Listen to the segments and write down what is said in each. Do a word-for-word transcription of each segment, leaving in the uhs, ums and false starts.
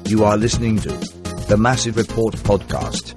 You are listening to the Massive Report podcast.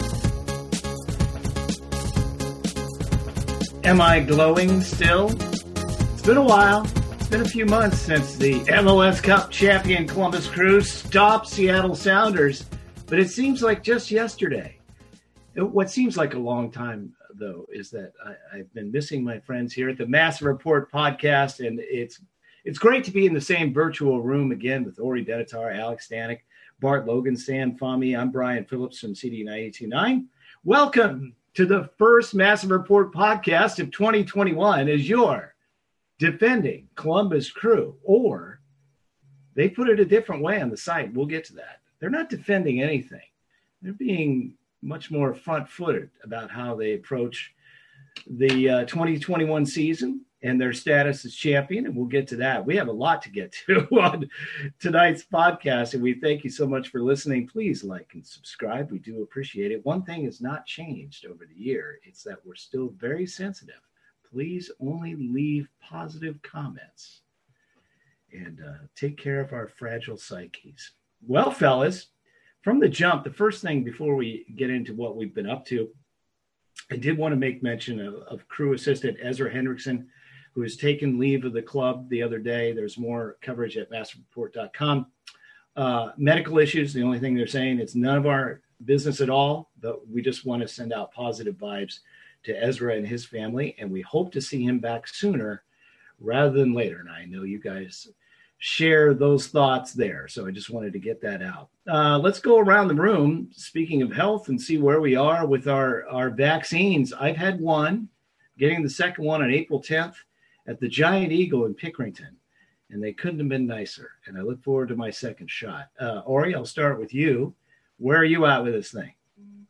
Am I glowing still? It's been a while. It's been a few months since the M L S Cup champion Columbus Crew stopped Seattle Sounders, but it seems like just yesterday. What seems like a long time, though, is that I, I've been missing my friends here at the Massive Report podcast, and it's it's great to be in the same virtual room again with Ori Dedetar, Alex Stanek, Bart Logan, Stan Fahmy. I'm Brian Phillips from C D ninety-two point nine. Welcome to the first Massive Report podcast of twenty twenty-one as your defending Columbus Crew, or they put it a different way on the site. We'll get to that. They're not defending anything. They're being much more front-footed about how they approach the uh, twenty twenty-one season and their status as champion, and we'll get to that. We have a lot to get to on tonight's podcast, and we thank you so much for listening. Please like and subscribe. We do appreciate it. One thing has not changed over the year. It's that we're still very sensitive. Please only leave positive comments and uh, take care of our fragile psyches. Well, fellas, from the jump, the first thing before we get into what we've been up to, I did want to make mention of, of crew assistant Ezra Hendrickson, who has taken leave of the club the other day. There's more coverage at massive report dot com. Uh, medical issues, the only thing they're saying, it's none of our business at all, but we just want to send out positive vibes to Ezra and his family, and we hope to see him back sooner rather than later. And I know you guys share those thoughts there, so I just wanted to get that out. Uh, let's go around the room, speaking of health, and see where we are with our, our vaccines. I've had one, getting the second one on April tenth at the Giant Eagle in Pickerington, and they couldn't have been nicer, and I look forward to my second shot. Uh, Ori, I'll start with you. Where are you at with this thing?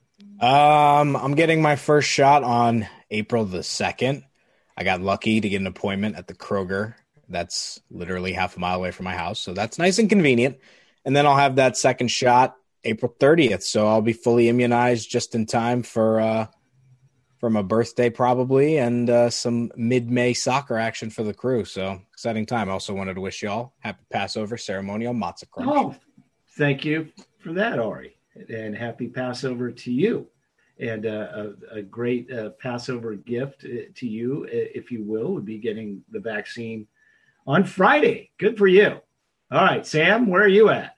Um, I'm getting my first shot on April the second. I got lucky to get an appointment at the Kroger. That's literally half a mile away from my house, so that's nice and convenient. And then I'll have that second shot April thirtieth, so I'll be fully immunized just in time for uh, for my birthday probably, and uh, some mid-May soccer action for the crew. So exciting time. I also wanted to wish y'all happy Passover ceremonial matzah crunch. Oh, thank you for that, Ori, and happy Passover to you. And uh, a, a great uh, Passover gift to you, if you will, would be getting the vaccine on Friday. Good for you. All right, Sam, where are you at?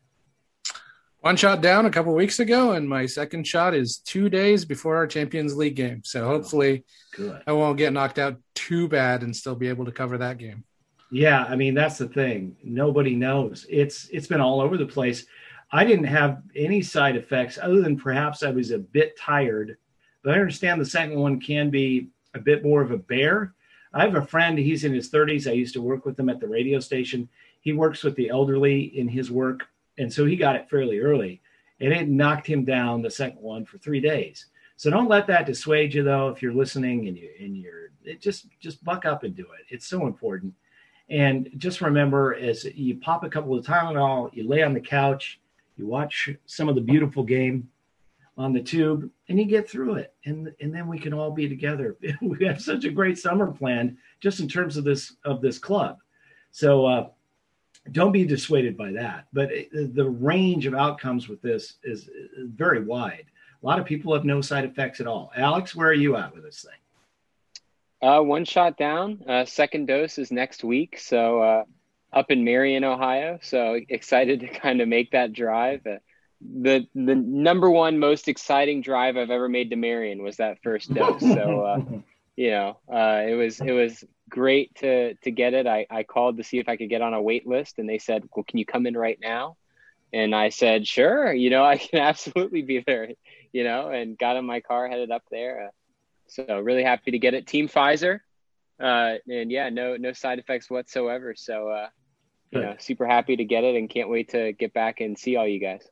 One shot down a couple weeks ago, and my second shot is two days before our Champions League game. So hopefully Good. I won't get knocked out too bad and still be able to cover that game. Yeah, I mean, that's the thing. Nobody knows. It's It's been all over the place. I didn't have any side effects other than perhaps I was a bit tired. But I understand the second one can be a bit more of a bear. I have a friend, he's in his thirties. I used to work with him at the radio station. He works with the elderly in his work, and so he got it fairly early, and it knocked him down the second one for three days. So don't let that dissuade you, though, if you're listening and, you, and you're it just, just buck up and do it. It's so important. And just remember, as you pop a couple of Tylenol, you lay on the couch, you watch some of the beautiful game on the tube, and you get through it. And and then we can all be together. We have such a great summer planned just in terms of this of this club. So uh, don't be dissuaded by that. But it, the range of outcomes with this is, is very wide. A lot of people have no side effects at all. Alex, where are you at with this thing? Uh, one shot down. Uh, second dose is next week. So uh, up in Marion, Ohio. So excited to kind of make that drive. Uh, The the number one most exciting drive I've ever made to Marion was that first dose. So, uh, you know, uh, it was it was great to to get it. I, I called to see if I could get on a wait list, and they said, well, can you come in right now? And I said, sure, you know, I can absolutely be there, you know, and got in my car, headed up there. Uh, so really happy to get it. Team Pfizer. Uh, and, yeah, no no side effects whatsoever. So, uh, you know, super happy to get it and can't wait to get back and see all you guys.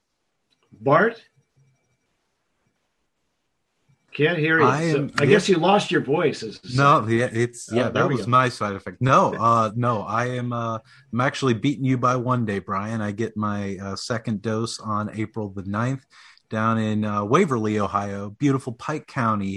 Bart? Can't hear you. I, am, so I yeah. guess you lost your voice. No, yeah, it's yeah, oh, that was go. my side effect. No, uh, no, I am. Uh, I'm actually beating you by one day, Brian. I get my uh, second dose on April the ninth down in uh, Waverly, Ohio, beautiful Pike County.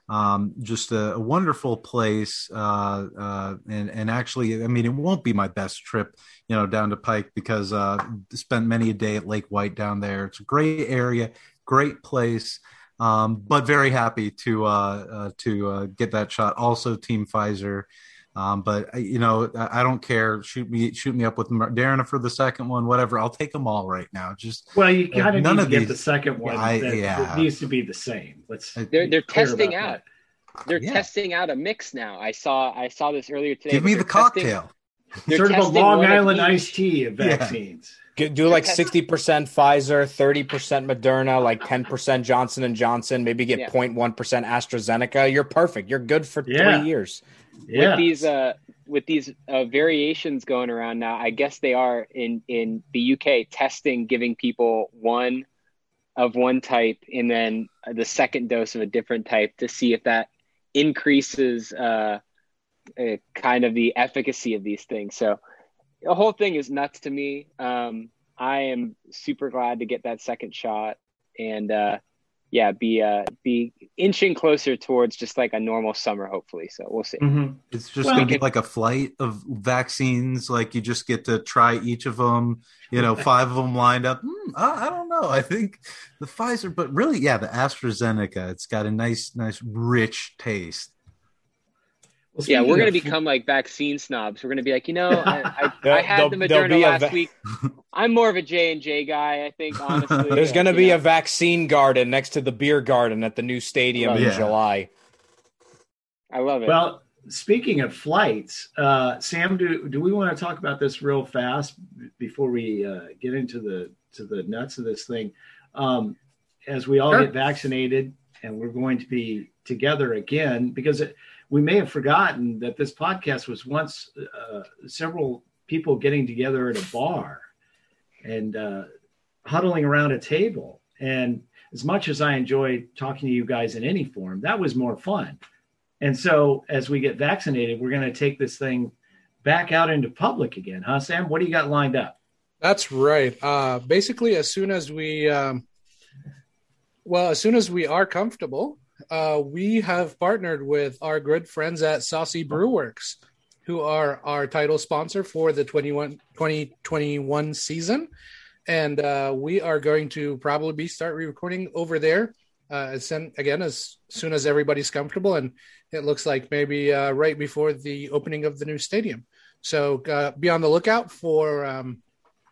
Um, just a, a wonderful place. Uh, uh, and, and actually, I mean, it won't be my best trip, you know, down to Pike because uh, spent many a day at Lake White down there. It's a great area, great place. Um, but very happy to uh, uh, to uh, get that shot. Also, Team Pfizer. Um, but you know, I, I don't care. Shoot me, shoot me up with Moderna for the second one, whatever. I'll take them all right now. Just well, you kind of none need of to get these, the second one. I, that, yeah. that needs to be the same. Let's. They're they're testing about out. that. They're Yeah. testing out a mix now. I saw I saw this earlier today. Give me They're the testing- cocktail. they're Sort of a testing Long one of Island each. iced tea of Yeah. vaccines. Get- Do like Okay. sixty percent Pfizer, thirty percent Moderna, like ten percent Johnson and Johnson, maybe get Yeah. zero point one percent AstraZeneca. You're perfect. You're good for Yeah. three years. Yeah. With these uh with these uh, variations going around now, I guess they are in in the U K testing, giving people one of one type and then the second dose of a different type to see if that increases uh, uh kind of the efficacy of these things. So the whole thing is nuts to me. Um, I am super glad to get that second shot and uh, yeah, be uh, be inching closer towards just like a normal summer, hopefully. So we'll see. Mhm. It's just Well, going to be it- like a flight of vaccines. Like you just get to try each of them, you know, five of them lined up. Hmm, I, I don't know. I think the Pfizer, but really, yeah, the AstraZeneca, it's got a nice, nice, rich taste. Well, Yeah, speaking we're going to of- become like vaccine snobs. We're going to be like, you know, I, I, There- I had the there'll- there'll Moderna be a last va- week. I'm more of a J and J guy, I think, honestly. There's Uh, going to you be know. a vaccine garden next to the beer garden at the new stadium Love in it. July. I love it. Well, speaking of flights, uh, Sam, do do we want to talk about this real fast before we uh, get into the to the nuts of this thing? Um, as we all Sure. get vaccinated, and we're going to be together again, because it, we may have forgotten that this podcast was once uh, several people getting together at a bar and uh, huddling around a table. And as much as I enjoy talking to you guys in any form, that was more fun. And so as we get vaccinated, we're going to take this thing back out into public again. Huh, Sam? What do you got lined up? That's right. Uh, basically, as soon as we, um, well, as soon as we are comfortable, uh, we have partnered with our good friends at Saucy Brewworks, who are our title sponsor for the twenty-one, twenty twenty-one season. And uh, we are going to probably be start recording over there, uh, as soon- again, as soon as everybody's comfortable. And it looks like maybe uh, right before the opening of the new stadium. So uh, be on the lookout for um,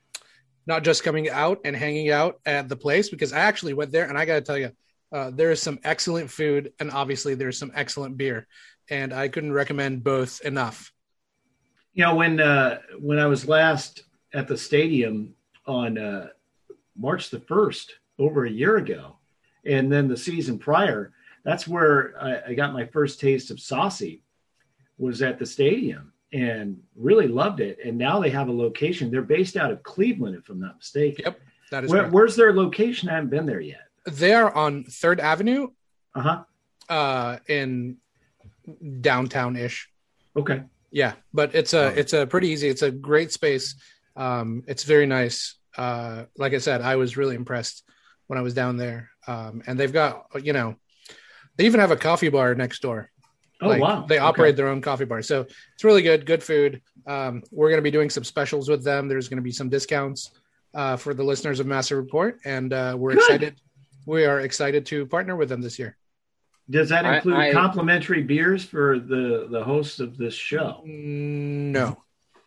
not just coming out and hanging out at the place, because I actually went there and I got to tell you, uh, there is some excellent food and obviously there's some excellent beer, and I couldn't recommend both enough. You know, when uh, when I was last at the stadium on uh, March the first, over a year ago, and then the season prior, that's where I, I got my first taste of Saucy, was at the stadium, and really loved it. And now they have a location. They're based out of Cleveland, if I'm not mistaken. Yep, that is Where, correct. where's their location? I haven't been there yet. They are on Third Avenue Uh-huh. uh, in downtown-ish. Okay. Yeah, but it's a Oh. it's a pretty easy. It's a great space. Um, it's very nice. Uh, like I said, I was really impressed when I was down there. Um, and they've got, you know, they even have a coffee bar next door. Oh, Like, wow. They Okay. operate their own coffee bar. So it's really good, good food. Um, we're going to be doing some specials with them. There's going to be some discounts uh, for the listeners of Massive Report. And uh, we're Good. excited. We are excited to partner with them this year. Does that I- include I- complimentary beers for the, the hosts of this show? Mm, No,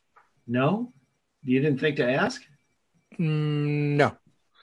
No? You didn't think to ask? Mm, no.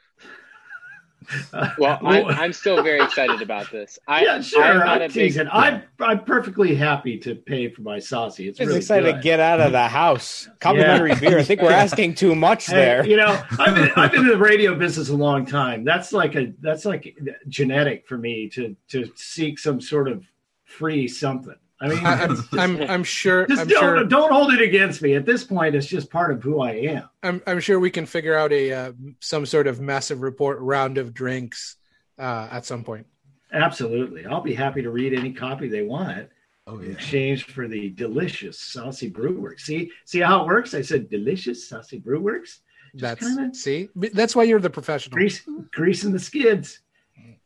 well, I'm, I'm still very excited about this. I, yeah, sure. I'm I'm, not a big, teasing. I'm, I'm perfectly happy to pay for my Saucy. It's He's really excited good. to get out of the house. Complimentary beer. I think we're asking too much Hey, there. you know, I've been, I've been in the radio business a long time. That's like a that's like genetic for me to to seek some sort of free something. I mean, I, I'm, it's just- I'm, I'm sure. just I'm don't, sure. don't hold it against me. At this point, it's just part of who I am. I'm, I'm sure we can figure out a uh, some sort of Massive Report round of drinks uh, at some point. Absolutely. I'll be happy to read any copy they want Oh in yeah. exchange for the delicious Saucy Brewworks. See, see how it works? I said delicious Saucy Brewworks. Just That's kinda- see, that's why you're the professional. Grease, greasing the skids.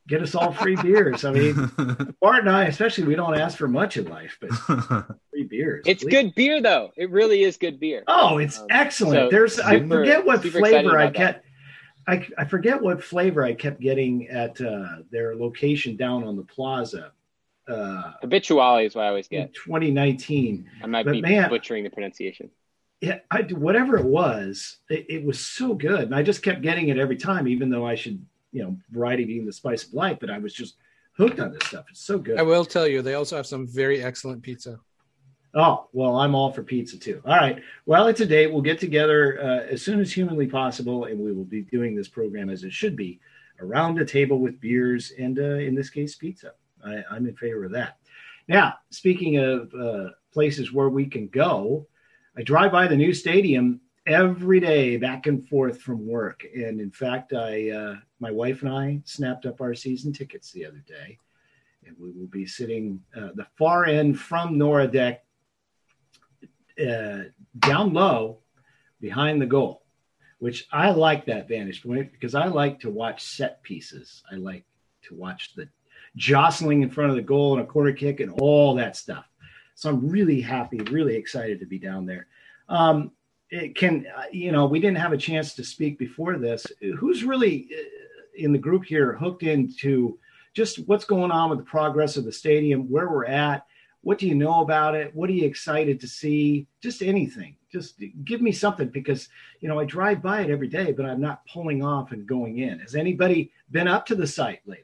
get us all free beers. I mean, Bart and I, especially, we don't ask for much in life, but free beers. It's please. good beer, though. It really is good beer. Oh, it's um, excellent. So There's super, I forget what flavor I kept. I, I forget what flavor I kept getting at uh, their location down on the plaza. Uh, Habituale is what I always get. twenty nineteen. I might but be man, butchering the pronunciation. Yeah, I, whatever it was, it, it was so good, and I just kept getting it every time, even though I should, you know, variety being the spice of life. But I was just hooked on this stuff. It's so good. I will tell you, they also have some very excellent pizza. Oh, well, I'm all for pizza too. All right. Well, it's a date. We'll get together uh, as soon as humanly possible, and we will be doing this program as it should be, around a table with beers and, uh, in this case, pizza. I, I'm in favor of that. Now, speaking of uh, places where we can go, I drive by the new stadium every day back and forth from work. And in fact, I, uh, my wife and I snapped up our season tickets the other day, and we will be sitting uh, the far end from Nora Deck, uh, down low behind the goal, which I like that vantage point because I like to watch set pieces. I like to watch the jostling in front of the goal and a corner kick and all that stuff. So I'm really happy, really excited to be down there. Um, it can, you know, we didn't have a chance to speak before this. Who's really in the group here hooked into just what's going on with the progress of the stadium, where we're at? What do you know about it? What are you excited to see? Just anything. Just give me something because, you know, I drive by it every day, but I'm not pulling off and going in. Has anybody been up to the site lately?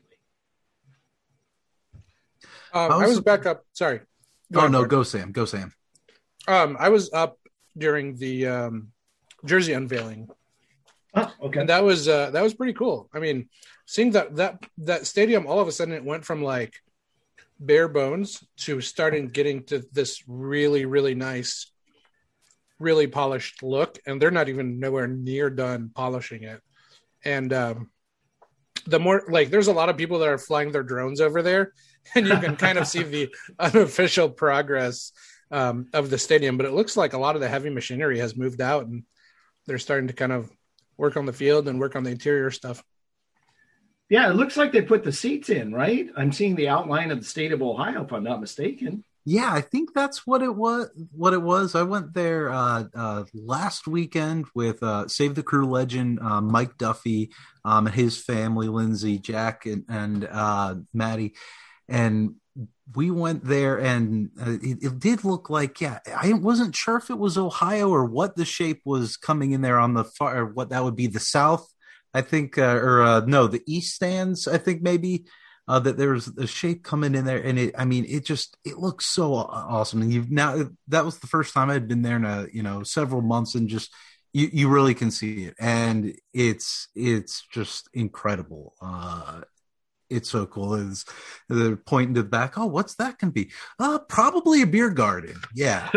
Um, I, was, I was back up. Sorry. Go oh, no, go Sam. Go Sam. Um, I was up during the um, jersey unveiling. Oh, okay. And that was uh, that was pretty cool. I mean, seeing that that that stadium, all of a sudden it went from like bare bones to starting getting to this really, really nice, really polished look. And they're not even nowhere near done polishing it. And um, the more like there's a lot of people that are flying their drones over there, and you can kind of see the unofficial progress um, of the stadium. But it looks like a lot of the heavy machinery has moved out, and they're starting to kind of work on the field and work on the interior stuff. Yeah, it looks like they put the seats in, right? I'm seeing the outline of the state of Ohio, if I'm not mistaken. Yeah, I think that's what it was. What it was. I went there uh, uh, last weekend with uh, Save the Crew legend uh, Mike Duffy um, and his family, Lindsay, Jack, and, and uh, Maddie, and we went there, and uh, it, it did look like, yeah, I wasn't sure if it was Ohio or what the shape was coming in there on the far, or what that would be the south, I think, uh, or uh, no, the east stands, I think maybe. Uh, that there was a shape coming in there, and it, I mean, it just, it looks so awesome. And you've now, that was the first time I'd been there in a, you know, several months, and just, you, you really can see it. And it's, it's just incredible. Uh, it's so cool. It's, they're pointing to the back. Oh, what's that can be? Uh, probably a beer garden. Yeah.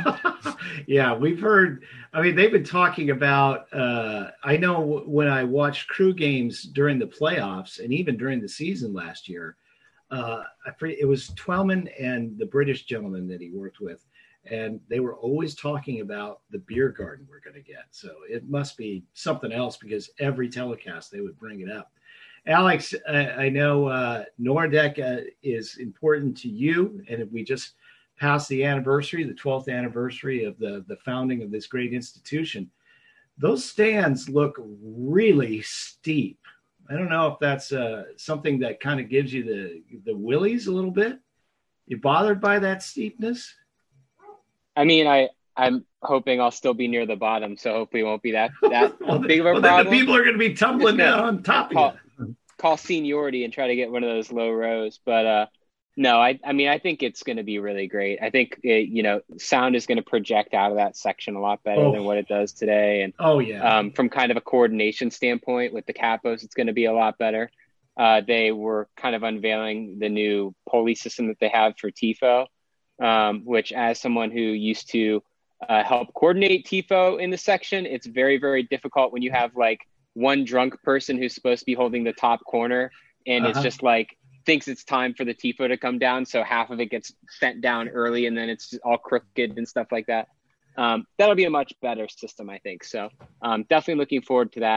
Yeah. We've heard, I mean, they've been talking about, uh, I know when I watched Crew games during the playoffs and even during the season last year, uh, I forget, it was Twellman and the British gentleman that he worked with. And they were always talking about the beer garden we're going to get. So it must be something else because every telecast they would bring it up. Alex, I, I know uh, Nordeck uh, is important to you, and we just passed the anniversary, the twelfth anniversary of the, the founding of this great institution. Those stands look really steep. I don't know if that's uh, something that kind of gives you the, the willies a little bit. You bothered by that steepness? I mean, I, I'm hoping I'll still be near the bottom, so hopefully it won't be that, that well, big of a well, problem. Then the people are going to be tumbling down on top call, of you. Call seniority and try to get one of those low rows. But uh, no, I, I mean, I think it's going to be really great. I think, it, you know, sound is going to project out of that section a lot better oh. than what it does today. And oh yeah, um, from kind of a coordination standpoint with the capos, it's going to be a lot better. Uh, they were kind of unveiling the new pulley system that they have for T I F O, um, which as someone who used to uh, help coordinate T I F O in the section, it's very, very difficult when you have like one drunk person who's supposed to be holding the top corner and uh-huh. it's just like thinks it's time for the T I F O to come down. So half of it gets sent down early and then it's all crooked and stuff like that. Um, that'll be a much better system, I think. So um, definitely looking forward to that.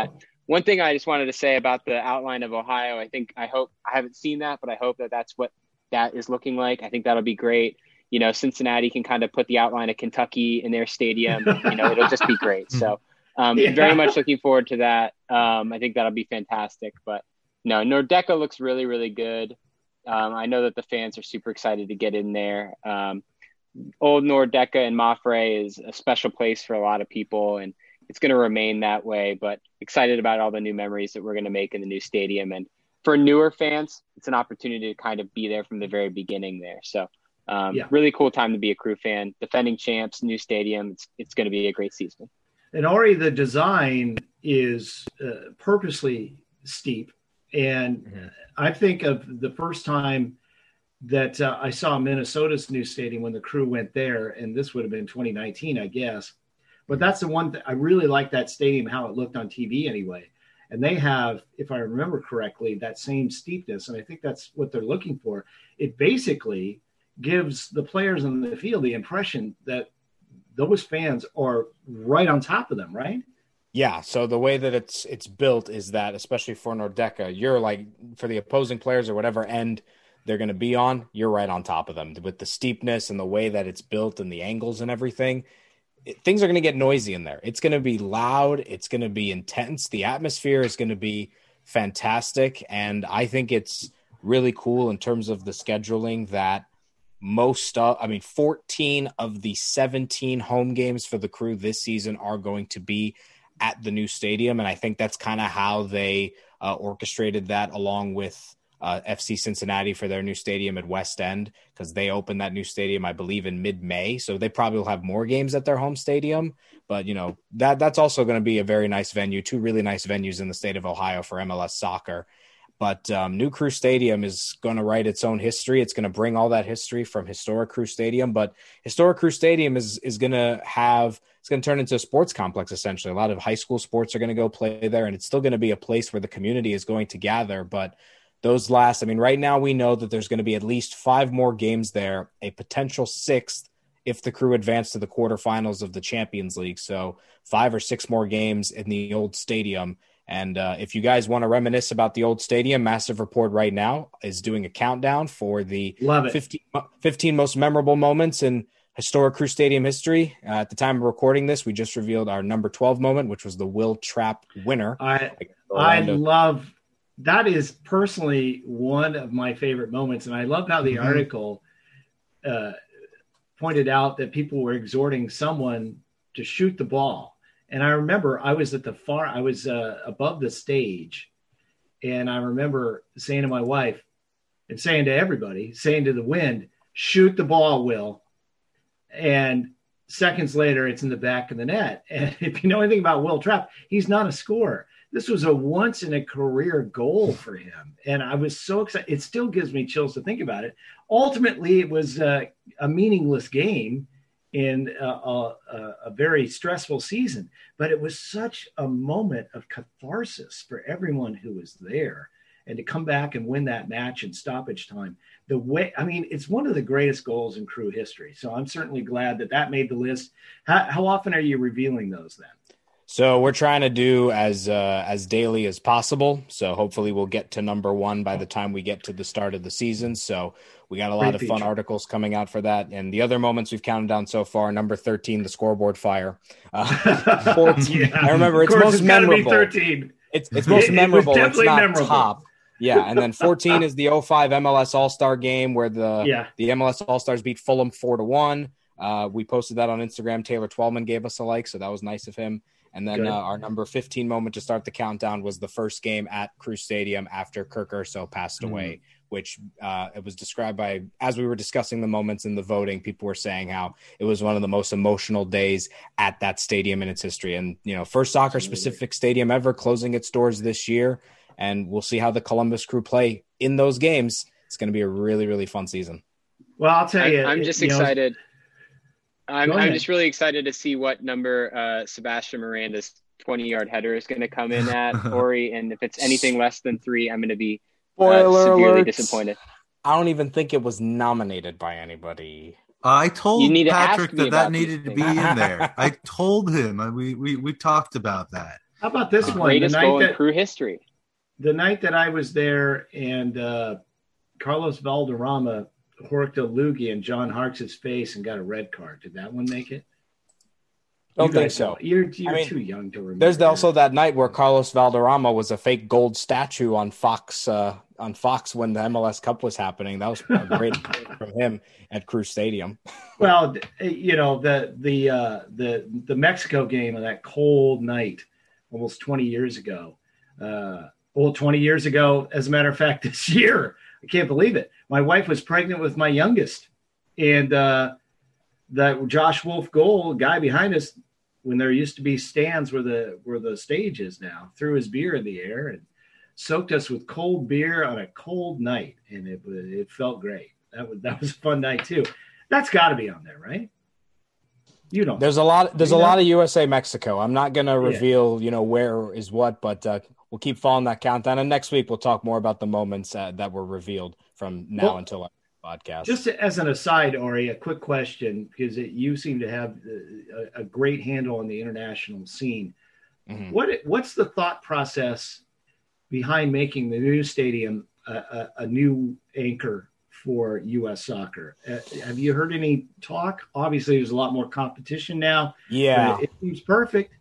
one thing I just wanted to say about the outline of Ohio, I think, I hope, I haven't seen that, but I hope that that's what that is looking like. I think that'll be great. You know, Cincinnati can kind of put the outline of Kentucky in their stadium. You know, it'll just be great. So um, Yeah. very much looking forward to that. Um, I think that'll be fantastic. But no, Nordecke looks really, really good. Um, I know that the fans are super excited to get in there. Um, old Nordecke and Mafre is a special place for a lot of people, and it's going to remain that way. But excited about all the new memories that we're going to make in the new stadium. And for newer fans, it's an opportunity to kind of be there from the very beginning there. So um, Yeah. really cool time to be a Crew fan. Defending champs, new stadium. It's, it's going to be a great season. And Ari, the design is uh, purposely steep. And Mm-hmm. I think of the first time that uh, I saw Minnesota's new stadium when the Crew went there, and this would have been twenty nineteen, I guess. But that's the one that I really like, that stadium, how it looked on T V anyway. And they have, if I remember correctly, that same steepness. And I think that's what they're looking for. It basically gives the players in the field the impression that those fans are right on top of them, right? Yeah, so the way that it's it's built is that, especially for Nordecke, you're like, for the opposing players or whatever end they're going to be on, you're right on top of them. With the steepness and the way that it's built and the angles and everything, it, things are going to get noisy in there. It's going to be loud. It's going to be intense. The atmosphere is going to be fantastic. And I think it's really cool in terms of the scheduling that most of, I mean, fourteen of the seventeen home games for the Crew this season are going to be at the new stadium. And I think that's kind of how they uh, orchestrated that, along with uh, F C Cincinnati for their new stadium at West End, because they opened that new stadium, I believe, in mid-May. So they probably will have more games at their home stadium. But, you know, that that's also going to be a very nice venue, two really nice venues in the state of Ohio for M L S soccer. But um, New Crew Stadium is going to write its own history. It's going to bring all that history from historic Crew Stadium. But historic Crew Stadium is is going to have – it's going to turn into a sports complex, essentially. A lot of high school sports are going to go play there, and it's still going to be a place where the community is going to gather. But those last – I mean, right now we know that there's going to be at least five more games there, a potential sixth if the Crew advance to the quarterfinals of the Champions League. So five or six more games in the old stadium. And uh, if you guys want to reminisce about the old stadium, Massive Report right now is doing a countdown for the Love it. fifteen, fifteen most memorable moments in historic Crew Stadium history. Uh, at the time of recording this, we just revealed our number twelve moment, which was the Will Trapp winner. I I Orlando. love that. Is personally one of my favorite moments, and I love how the Mhm. article uh, pointed out that people were exhorting someone to shoot the ball. And I remember I was at the far, I was uh, above the stage, and I remember saying to my wife and saying to everybody, saying to the wind, "Shoot the ball, Will." And seconds later, it's in the back of the net. And if you know anything about Will Trapp, he's not a scorer. This was a once in a career goal for him. And I was so excited. It still gives me chills to think about it. Ultimately, it was uh, a meaningless game in a, a, a very stressful season, but it was such a moment of catharsis for everyone who was there. And to come back and win that match in stoppage time, the way, I mean, it's one of the greatest goals in Crew history. So I'm certainly glad that that made the list. How, how often are you revealing those then? So we're trying to do as uh, as daily as possible. So hopefully we'll get to number one by the time we get to the start of the season. So we got a lot Great of fun feature. articles coming out for that. And the other moments we've counted down so far, number thirteen, the scoreboard fire. Uh, fourteen, Yeah. I remember it's Of course, most it's gotta be memorable. thirteen. It's it's most It- it was memorable. It's definitely not memorable. top. Yeah, and then fourteen is the oh five M L S All-Star game where the Yeah. the M L S All-Stars beat Fulham four to one. Uh, we posted that on Instagram. Taylor Twelman gave us a like, so that was nice of him. And then Good. uh, our number fifteen moment to start the countdown was the first game at Crew Stadium after Kirk Urso passed Mm-hmm. away, which uh, it was described by, as we were discussing the moments in the voting, people were saying how it was one of the most emotional days at that stadium in its history. And, you know, first soccer-specific stadium ever, closing its doors this year. And we'll see how the Columbus Crew play in those games. It's going to be a really, really fun season. Well, I'll tell you. I, I'm just you know, excited. I'm, Go I'm ahead. just really excited to see what number uh, Sebastian Miranda's twenty-yard header is going to come in at, Ori. And if it's anything less than three, I'm going to be uh, Spoiler severely alert. disappointed. I don't even think it was nominated by anybody. I told You need to Patrick ask me that that about these needed to be things. in there. I told him. uh, We we we talked about that. How about this Uh, one? The Greatest night goal in that Crew history. the night that I was there, and uh, Carlos Valderrama horked a loogie in John Harkes' face and got a red card. Did that one make it? Don't You think guys so. don't- You're you're I mean, too young to remember. There's that. also that night where Carlos Valderrama was a fake gold statue on Fox uh, on Fox when the M L S Cup was happening. That was a great from him at Crew Stadium. Well, you know, the the uh, the the Mexico game on that cold night, almost twenty years ago. Uh, well, twenty years ago, as a matter of fact, this year. I can't believe it. My wife was pregnant with my youngest, and uh, that Josh Wolf goal, guy behind us, when there used to be stands where the where the stage is now, threw his beer in the air and soaked us with cold beer on a cold night, and it it felt great. That was that was a fun night too. That's got to be on there, right? You don't. There's a lot. There's You a know? lot of U S A Mexico. I'm not going to reveal, you know, where is what, but uh, we'll keep following that countdown. And next week we'll talk more about the moments uh, that were revealed from now Well, until our podcast. Just as an aside, Ori, a quick question, because it, you seem to have a, a great handle on the international scene. Mhm. What what's the thought process behind making the new stadium a, a, a new anchor for U S soccer? Uh, have you heard any talk? Obviously, there's a lot more competition now. Yeah. But it seems perfect.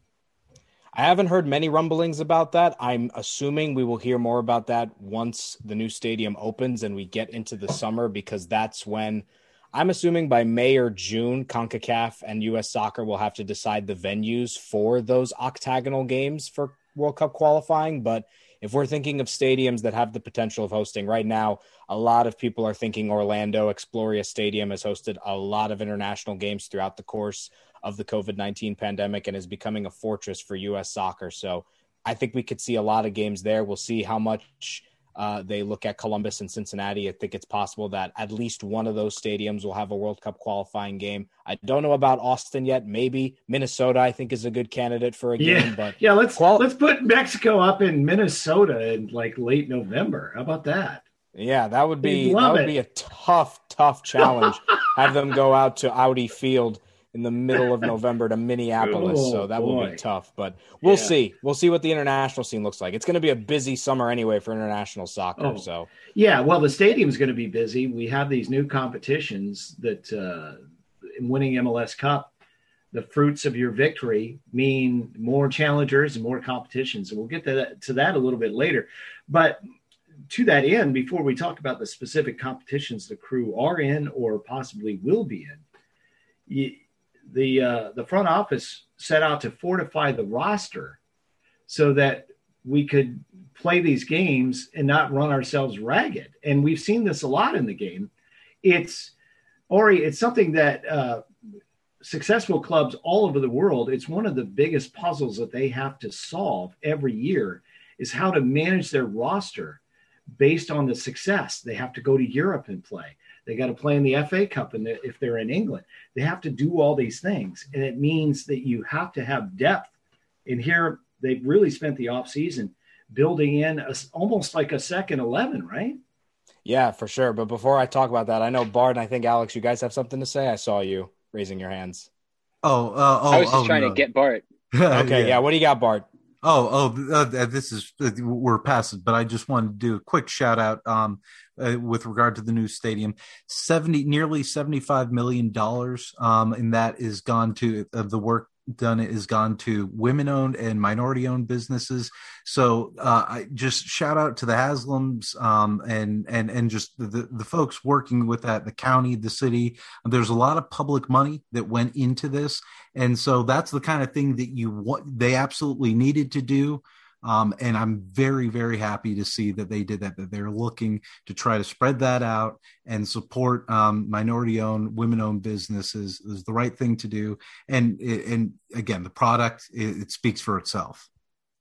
I haven't heard many rumblings about that. I'm assuming we will hear more about that once the new stadium opens and we get into the summer, because that's when I'm assuming by May or June, CONCACAF and U S Soccer will have to decide the venues for those octagonal games for World Cup qualifying. But if we're thinking of stadiums that have the potential of hosting right now, a lot of people are thinking Orlando Exploria Stadium has hosted a lot of international games throughout the course of the COVID nineteen pandemic and is becoming a fortress for U S soccer. So I think we could see a lot of games there. We'll see how much uh, they look at Columbus and Cincinnati. I think it's possible that at least one of those stadiums will have a World Cup qualifying game. I don't know about Austin yet. Maybe Minnesota, I think, is a good candidate for a Yeah, game. But yeah. Let's qual- let's put Mexico up in Minnesota in like late November. How about that? yeah, that would be We'd love that would it. be a tough, tough challenge. Have them go out to Audi Field in the middle of November to Minneapolis. Oh, so that will boy. be tough, but we'll Yeah. see. We'll see what the international scene looks like. It's going to be a busy summer anyway for international soccer. Oh. So Yeah, well, the stadium's going to be busy. We have these new competitions that uh, in winning M L S Cup, the fruits of your victory mean more challengers and more competitions. And we'll get to that, to that a little bit later. But to that end, before we talk about the specific competitions the Crew are in or possibly will be in, you, the uh, the front office set out to fortify the roster so that we could play these games and not run ourselves ragged. And we've seen this a lot in the game. It's, Ori, it's something that uh, successful clubs all over the world, it's one of the biggest puzzles that they have to solve every year is how to manage their roster based on the success. They have to go to Europe and play. They got to play in the F A Cup, and if they're in England, they have to do all these things. And it means that you have to have depth. And here they've really spent the offseason building in a, almost like a second eleven, right? yeah, for sure. But before I talk about that, I know Bart and I think Alex, you guys have something to say. I saw you raising your hands. Oh, uh, oh, I was just oh, trying no. to get Bart. Okay. yeah. What do you got, Bart? Oh, oh, uh, this is we're past it, but I just wanted to do a quick shout out um, uh, with regard to the new stadium. Seventy, nearly seventy-five million dollars, um, and that is gone to uh, the work done is gone to women-owned and minority-owned businesses. So uh, I just shout out to the Haslams um, and and and just the the folks working with that, the county, the city. There's a lot of public money that went into this. And so that's the kind of thing that you want, they absolutely needed to do. Um, and I'm very, very happy to see that they did that, that they're looking to try to spread that out and support um, minority-owned, women-owned businesses is the right thing to do. And, and again, the product, it, it speaks for itself.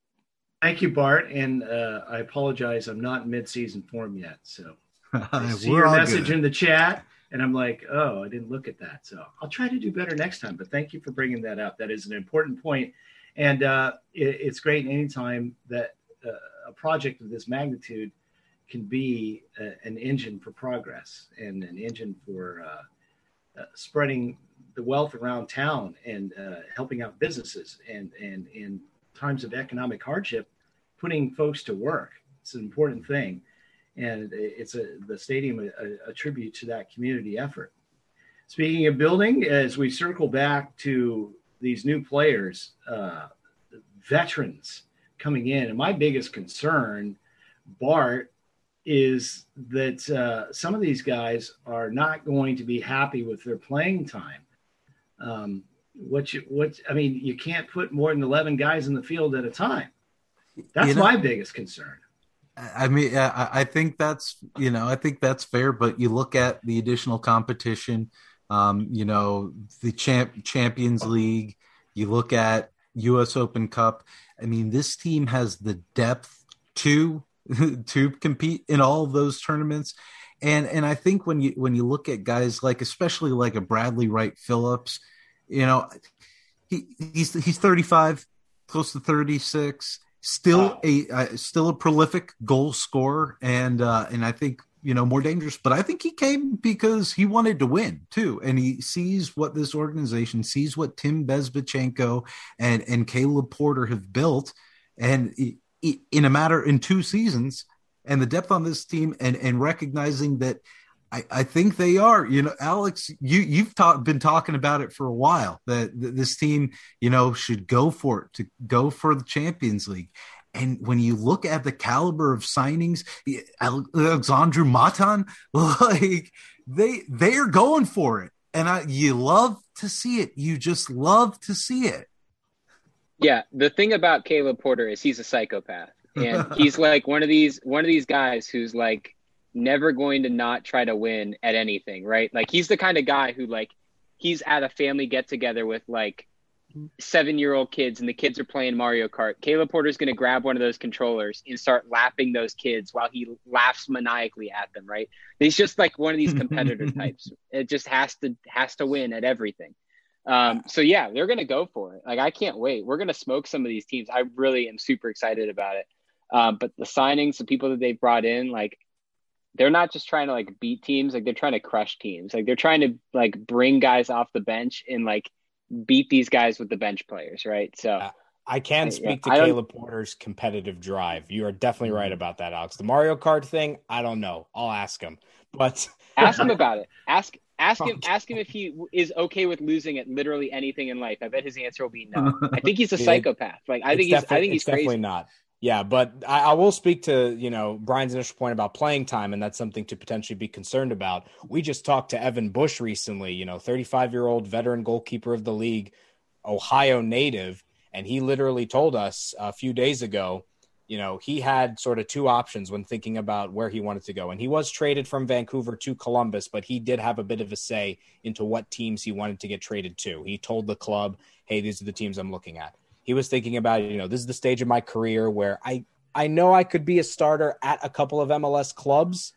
Thank you, Bart. And uh, I apologize. I'm not in mid-season form yet. So I see We're your all message good. in the chat. And I'm like, oh, I didn't look at that. So I'll try to do better next time. But thank you for bringing that up. That is an important point. And uh, it, it's great anytime that uh, a project of this magnitude can be a, an engine for progress and an engine for uh, uh, spreading the wealth around town and uh, helping out businesses and, and, and times of economic hardship, putting folks to work. It's an important thing. And it's a, the stadium a, a tribute to that community effort. Speaking of building, as we circle back to these new players, uh, veterans coming in, and my biggest concern, Bart, is that uh, some of these guys are not going to be happy with their playing time. Um, what you, what, I mean, you can't put more than eleven guys in the field at a time. That's you know, my biggest concern. I mean, I, I think that's, you know, I think that's fair, but you look at the additional competition, um, you know, the champ Champions League, you look at U S Open Cup. I mean, this team has the depth to, to compete in all of those tournaments. And, and I think when you, when you look at guys like, especially like a Bradley Wright Phillips, you know, he, he's, he's thirty-five, close to thirty-six. Still a uh, still a prolific goal scorer, and uh, and I think, you know, more dangerous. But I think he came because he wanted to win too, and he sees what this organization sees, what Tim Bezbatchenko and and Caleb Porter have built, and he, he, in a matter in two seasons, and the depth on this team, and and recognizing that. I, I think they are, you know, Alex, you, you've talk, been talking about it for a while, that, that this team, you know, should go for it, to go for the Champions League. And when you look at the caliber of signings, Alexandru Matan, like they, they're going for it. And I, you love to see it. You just love to see it. Yeah. The thing about Caleb Porter is he's a psychopath, and he's like one of these, one of these guys who's like, never going to not try to win at anything, right? Like he's the kind of guy who, like, he's at a family get together with like seven year old kids and the kids are playing Mario Kart. Caleb Porter's going to grab one of those controllers and start lapping those kids while he laughs maniacally at them, right? He's just like one of these competitor types. It just has to has to win at everything. Um, so yeah, they're going to go for it. Like, I can't wait. We're going to smoke some of these teams. I really am super excited about it. Um, but the signings, the people that they've brought in, like, they're not just trying to like beat teams, like they're trying to crush teams. Like they're trying to like bring guys off the bench and like beat these guys with the bench players, right? So uh, I can speak yeah, to Caleb Porter's competitive drive. You are definitely right about that, Alex. The Mario Kart thing, I don't know. I'll ask him, but ask him about it. Ask ask him ask him if he is okay with losing at literally anything in life. I bet his answer will be no. I think he's a psychopath. Like I think he's I think he's crazy. Definitely not. Yeah, but I, I will speak to, you know, Brian's initial point about playing time, and that's something to potentially be concerned about. We just talked to Evan Bush recently, you know, thirty-five-year-old veteran goalkeeper of the league, Ohio native, and he literally told us a few days ago, you know, he had sort of two options when thinking about where he wanted to go. And he was traded from Vancouver to Columbus, but he did have a bit of a say into what teams he wanted to get traded to. He told the club, hey, these are the teams I'm looking at. He was thinking about, you know, this is the stage of my career where I, I know I could be a starter at a couple of M L S clubs,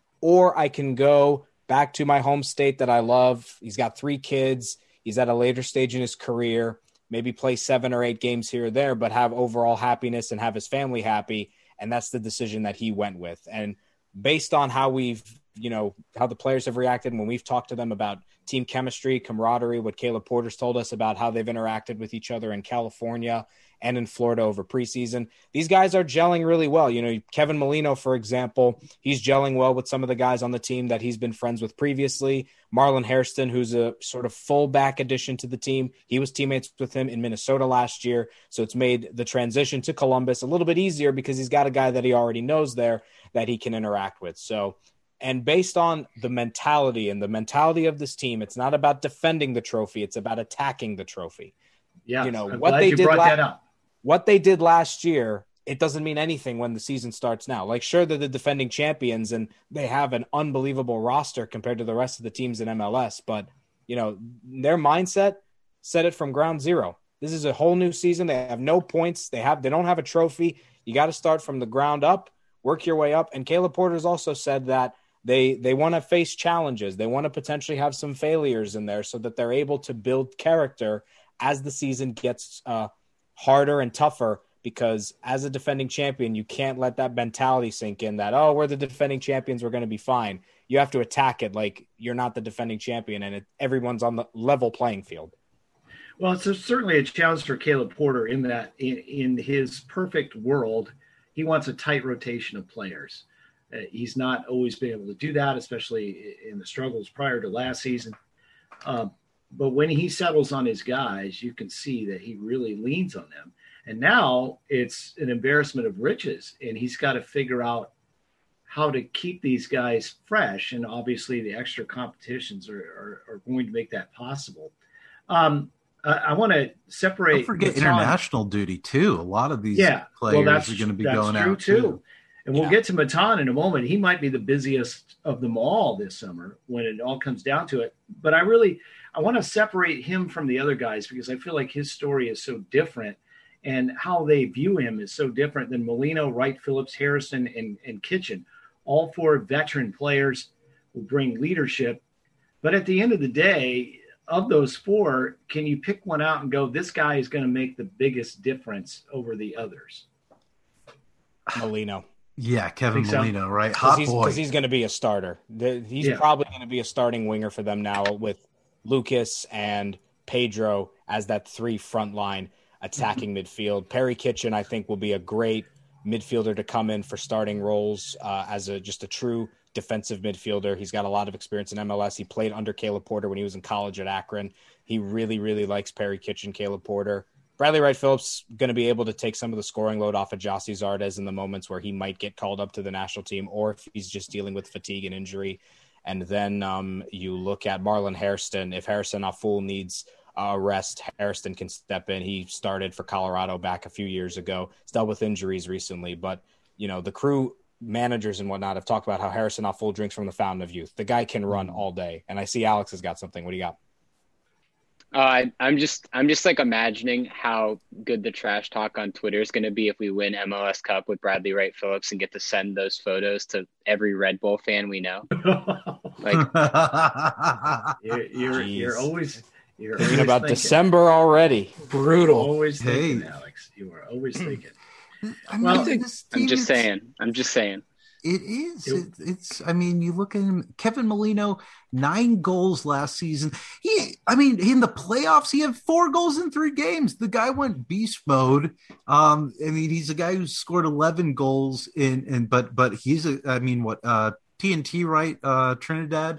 or I can go back to my home state that I love. He's got three kids. He's at a later stage in his career, maybe play seven or eight games here or there, but have overall happiness and have his family happy. And that's the decision that he went with. And based on how we've, you know, how the players have reacted when we've talked to them about team chemistry, camaraderie, what Caleb Porter's told us about how they've interacted with each other in California and in Florida over preseason. These guys are gelling really well. You know, Kevin Molino, for example, he's gelling well with some of the guys on the team that he's been friends with previously. Marlon Hairston, who's a sort of fullback addition to the team, he was teammates with him in Minnesota last year. So it's made the transition to Columbus a little bit easier because he's got a guy that he already knows there that he can interact with. So, and based on the mentality and the mentality of this team, it's not about defending the trophy. It's about attacking the trophy. Yeah. You know, I'm what glad they you did brought la- that up. What they did last year, it doesn't mean anything when the season starts now. Like, sure, they're the defending champions and they have an unbelievable roster compared to the rest of the teams in M L S, but you know, their mindset set it from ground zero. This is a whole new season. They have no points. They have, they don't have a trophy. You got to start from the ground up, work your way up. And Caleb Porter's also said that They they want to face challenges. They want to potentially have some failures in there so that they're able to build character as the season gets uh, harder and tougher, because as a defending champion, you can't let that mentality sink in that, oh, we're the defending champions, we're going to be fine. You have to attack it like you're not the defending champion and it, everyone's on the level playing field. Well, it's a, certainly a challenge for Caleb Porter in that in, in his perfect world, he wants a tight rotation of players. Uh, he's not always been able to do that, especially in the struggles prior to last season. Uh, but when he settles on his guys, you can see that he really leans on them. And now it's an embarrassment of riches, and he's got to figure out how to keep these guys fresh. And obviously the extra competitions are, are, are going to make that possible. Um, I, I want to separate. Don't forget Matan. international duty too. A lot of these yeah, players well, that's, are going to be that's going true out too. too. And we'll Yeah. get to Matan in a moment. He might be the busiest of them all this summer when it all comes down to it. But I really, I want to separate him from the other guys because I feel like his story is so different and how they view him is so different than Molino, Wright, Phillips, Harrison, and, and Kitchen. All four veteran players will bring leadership. But at the end of the day, of those four, can you pick one out and go, this guy is going to make the biggest difference over the others? Molino. Yeah, Kevin Think so? Molino, right? Because Hot he's, boy. 'cause he's going to be a starter. The, he's Yeah. probably going to be a starting winger for them now with Lucas and Pedro as that three front line attacking midfield. Perry Kitchen, I think, will be a great midfielder to come in for starting roles uh, as a just a true defensive midfielder. He's got a lot of experience in M L S. He played under Caleb Porter when he was in college at Akron. He really, really likes Perry Kitchen, Caleb Porter. Bradley Wright Phillips going to be able to take some of the scoring load off of Jossie Zardes in the moments where he might get called up to the national team or if he's just dealing with fatigue and injury. And then um, you look at Marlon Hairston. If Harrison Afful needs a rest, Hairston can step in. He started for Colorado back a few years ago. He's dealt with injuries recently. But, you know, the crew managers and whatnot have talked about how Harrison Afful drinks from the fountain of youth. The guy can run all day. And I see Alex has got something. What do you got? Uh, I, I'm just, I'm just like imagining how good the trash talk on Twitter is going to be if we win M L S Cup with Bradley Wright Phillips and get to send those photos to every Red Bull fan we know. Like, you're, you're, Jeez. you're always you're Thinking always about thinking. December already. Brutal. Always thinking, Hey. Alex. You are always thinking. I mean, Well, this I'm team just is- saying, I'm just saying. It is. It- It, it's. I mean, you look at him. Kevin Molino, nine goals last season. He. I mean, in the playoffs, he had four goals in three games. The guy went beast mode. Um, I mean, he's a guy who scored eleven goals in. And but but he's a. I mean, what? Uh, T N T, right? Uh, Trinidad.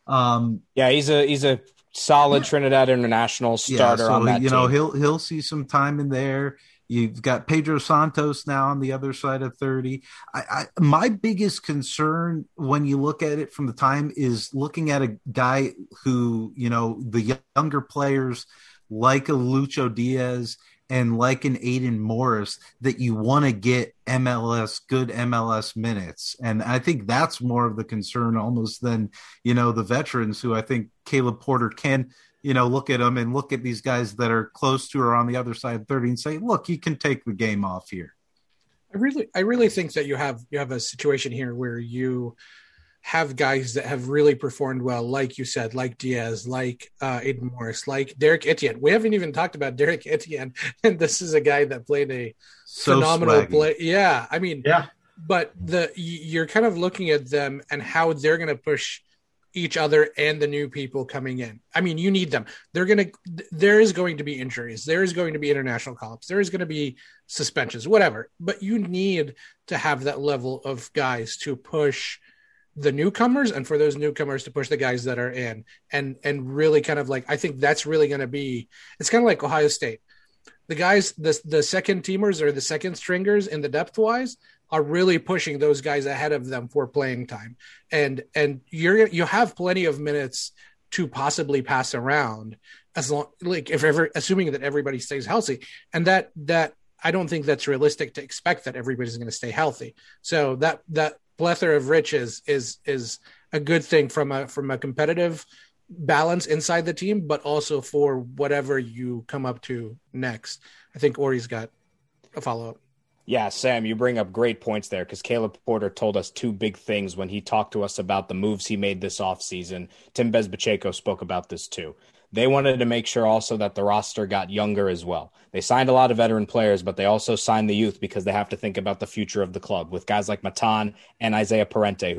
Um, Yeah, he's a he's a solid Yeah. Trinidad international starter yeah, so on that you team. know he'll he'll see some time in there. You've got Pedro Santos now on the other side of thirty. I, I, my biggest concern when you look at it from the time is looking at a guy who, you know, the younger players like a Lucho Diaz and like an Aiden Morris that you want to get M L S, good M L S minutes. And I think that's more of the concern almost than, you know, the veterans who I think Caleb Porter can, you know, look at them and look at these guys that are close to or on the other side of thirty and say, look, you can take the game off here. I really, I really think that you have you have a situation here where you have guys that have really performed well, like you said, like Diaz, like uh, Aiden Morris, like Derek Etienne. We haven't even talked about Derek Etienne, and this is a guy that played a So phenomenal swaggy. play. Yeah, I mean, Yeah. but the you're kind of looking at them and how they're going to push each other and the new people coming in. I mean, you need them. They're going to, there is going to be injuries. There is going to be international call-ups. There is going to be suspensions, whatever, but you need to have that level of guys to push the newcomers and for those newcomers to push the guys that are in and, and really kind of like, I think that's really going to be, it's kind of like Ohio State. The guys, the, the second teamers or the second stringers in the depth wise are really pushing those guys ahead of them for playing time. And, and you're, you have plenty of minutes to possibly pass around as long, like if ever, assuming that everybody stays healthy. And that, that I don't think that's realistic to expect that everybody's going to stay healthy. So that, that plethora of riches is, is a good thing from a, from a competitive balance inside the team, but also for whatever you come up to next. I think Ori's got a follow-up. Yeah, Sam, you bring up great points there because Caleb Porter told us two big things when he talked to us about the moves he made this offseason. Tim Bezbacheco spoke about this too. They wanted to make sure also that the roster got younger as well. They signed a lot of veteran players, but they also signed the youth because they have to think about the future of the club with guys like Matan and Isaiah Parente, who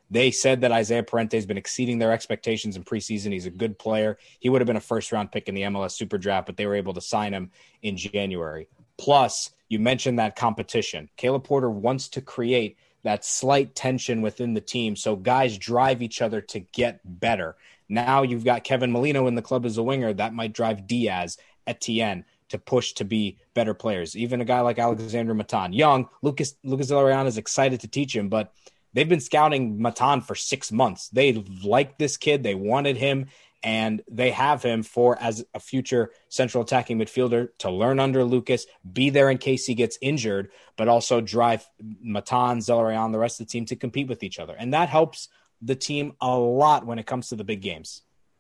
They said that Isaiah Parente has been exceeding their expectations in preseason. He's a good player. He would have been a first-round pick in the M L S Super Draft, but they were able to sign him in January. Plus, you mentioned that competition. Caleb Porter wants to create that slight tension within the team so guys drive each other to get better. Now you've got Kevin Molino in the club as a winger. That might drive Diaz, Etienne to push to be better players. Even a guy like Alexander Matan. Young, Lucas Lucas Zelarayan is excited to teach him, but they've been scouting Matan for six months. They liked this kid. They wanted him, and they have him for as a future central attacking midfielder to learn under Lucas, be there in case he gets injured, but also drive Matan, Zelarayan, the rest of the team to compete with each other. And that helps the team a lot when it comes to the big games.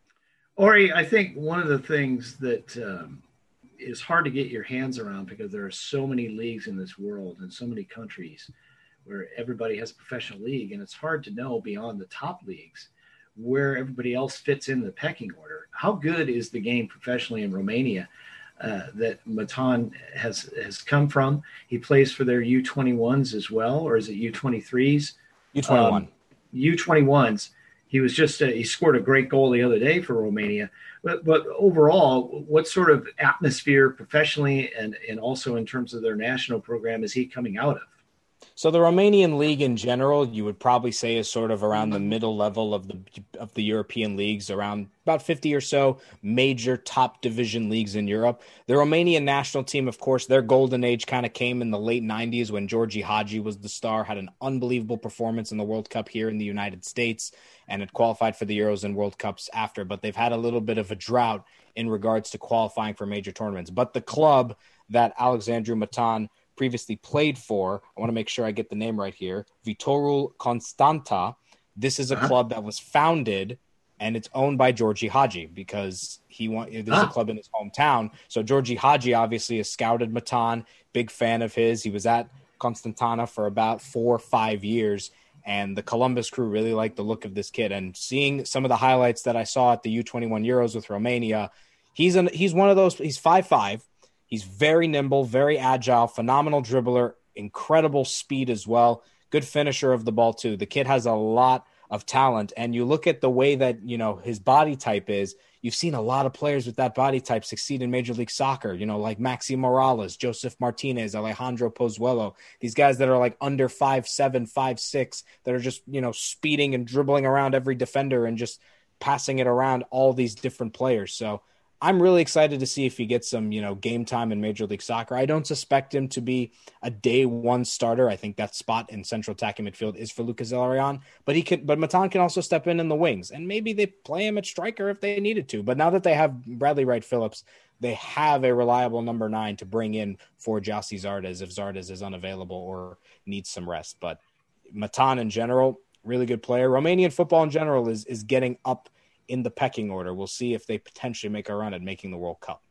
Ori, I think one of the things that um, is hard to get your hands around because there are so many leagues in this world and so many countries where everybody has a professional league, and it's hard to know beyond the top leagues where everybody else fits in the pecking order. How good is the game professionally in Romania uh, that Matan has has come from? He plays for their U twenty-ones as well, or is it U twenty-threes? U twenty-one. Um, U twenty-ones. He was just a, he scored a great goal the other day for Romania. But but overall, what sort of atmosphere professionally and, and also in terms of their national program is he coming out of? So the Romanian league in general, you would probably say is sort of around the middle level of the of the European leagues, around about fifty or so major top division leagues in Europe. The Romanian national team, of course, their golden age kind of came in the late nineties when Georgi Hagi was the star, had an unbelievable performance in the World Cup here in the United States, and had qualified for the Euros and World Cups after. But they've had a little bit of a drought in regards to qualifying for major tournaments. But the club that Alexandru Matan previously played for, I want to make sure I get the name right here, Viitorul Constanta. This is a uh-huh. club that was founded and it's owned by Georgi Hagi because he want this ah. is a club in his hometown. So Georgi Hagi obviously has scouted Matan, big fan of his. He was at Constantana for about four or five years, and the Columbus Crew really liked the look of this kid. And seeing some of the highlights that I saw at the U twenty-one Euros with Romania, he's an he's one of those. He's five five. He's very nimble, very agile, phenomenal dribbler, incredible speed as well. Good finisher of the ball too. The kid has a lot of talent, and you look at the way that, you know, his body type is. You've seen a lot of players with that body type succeed in Major League Soccer, you know, like Maxi Morales, Joseph Martinez, Alejandro Pozuelo, these guys that are like under five seven, five six, that are just, you know, speeding and dribbling around every defender and just passing it around all these different players. So I'm really excited to see if he gets some, you know, game time in Major League Soccer. I don't suspect him to be a day one starter. I think that spot in central attacking midfield is for Lucas Zelarayan, but he can, but Matan can also step in in the wings, and maybe they play him at striker if they needed to. But now that they have Bradley Wright Phillips, they have a reliable number nine to bring in for Gyasi Zardes if Zardes is unavailable or needs some rest. But Matan in general, really good player. Romanian football in general is is getting up in the pecking order. We'll see if they potentially make a run at making the World Cup.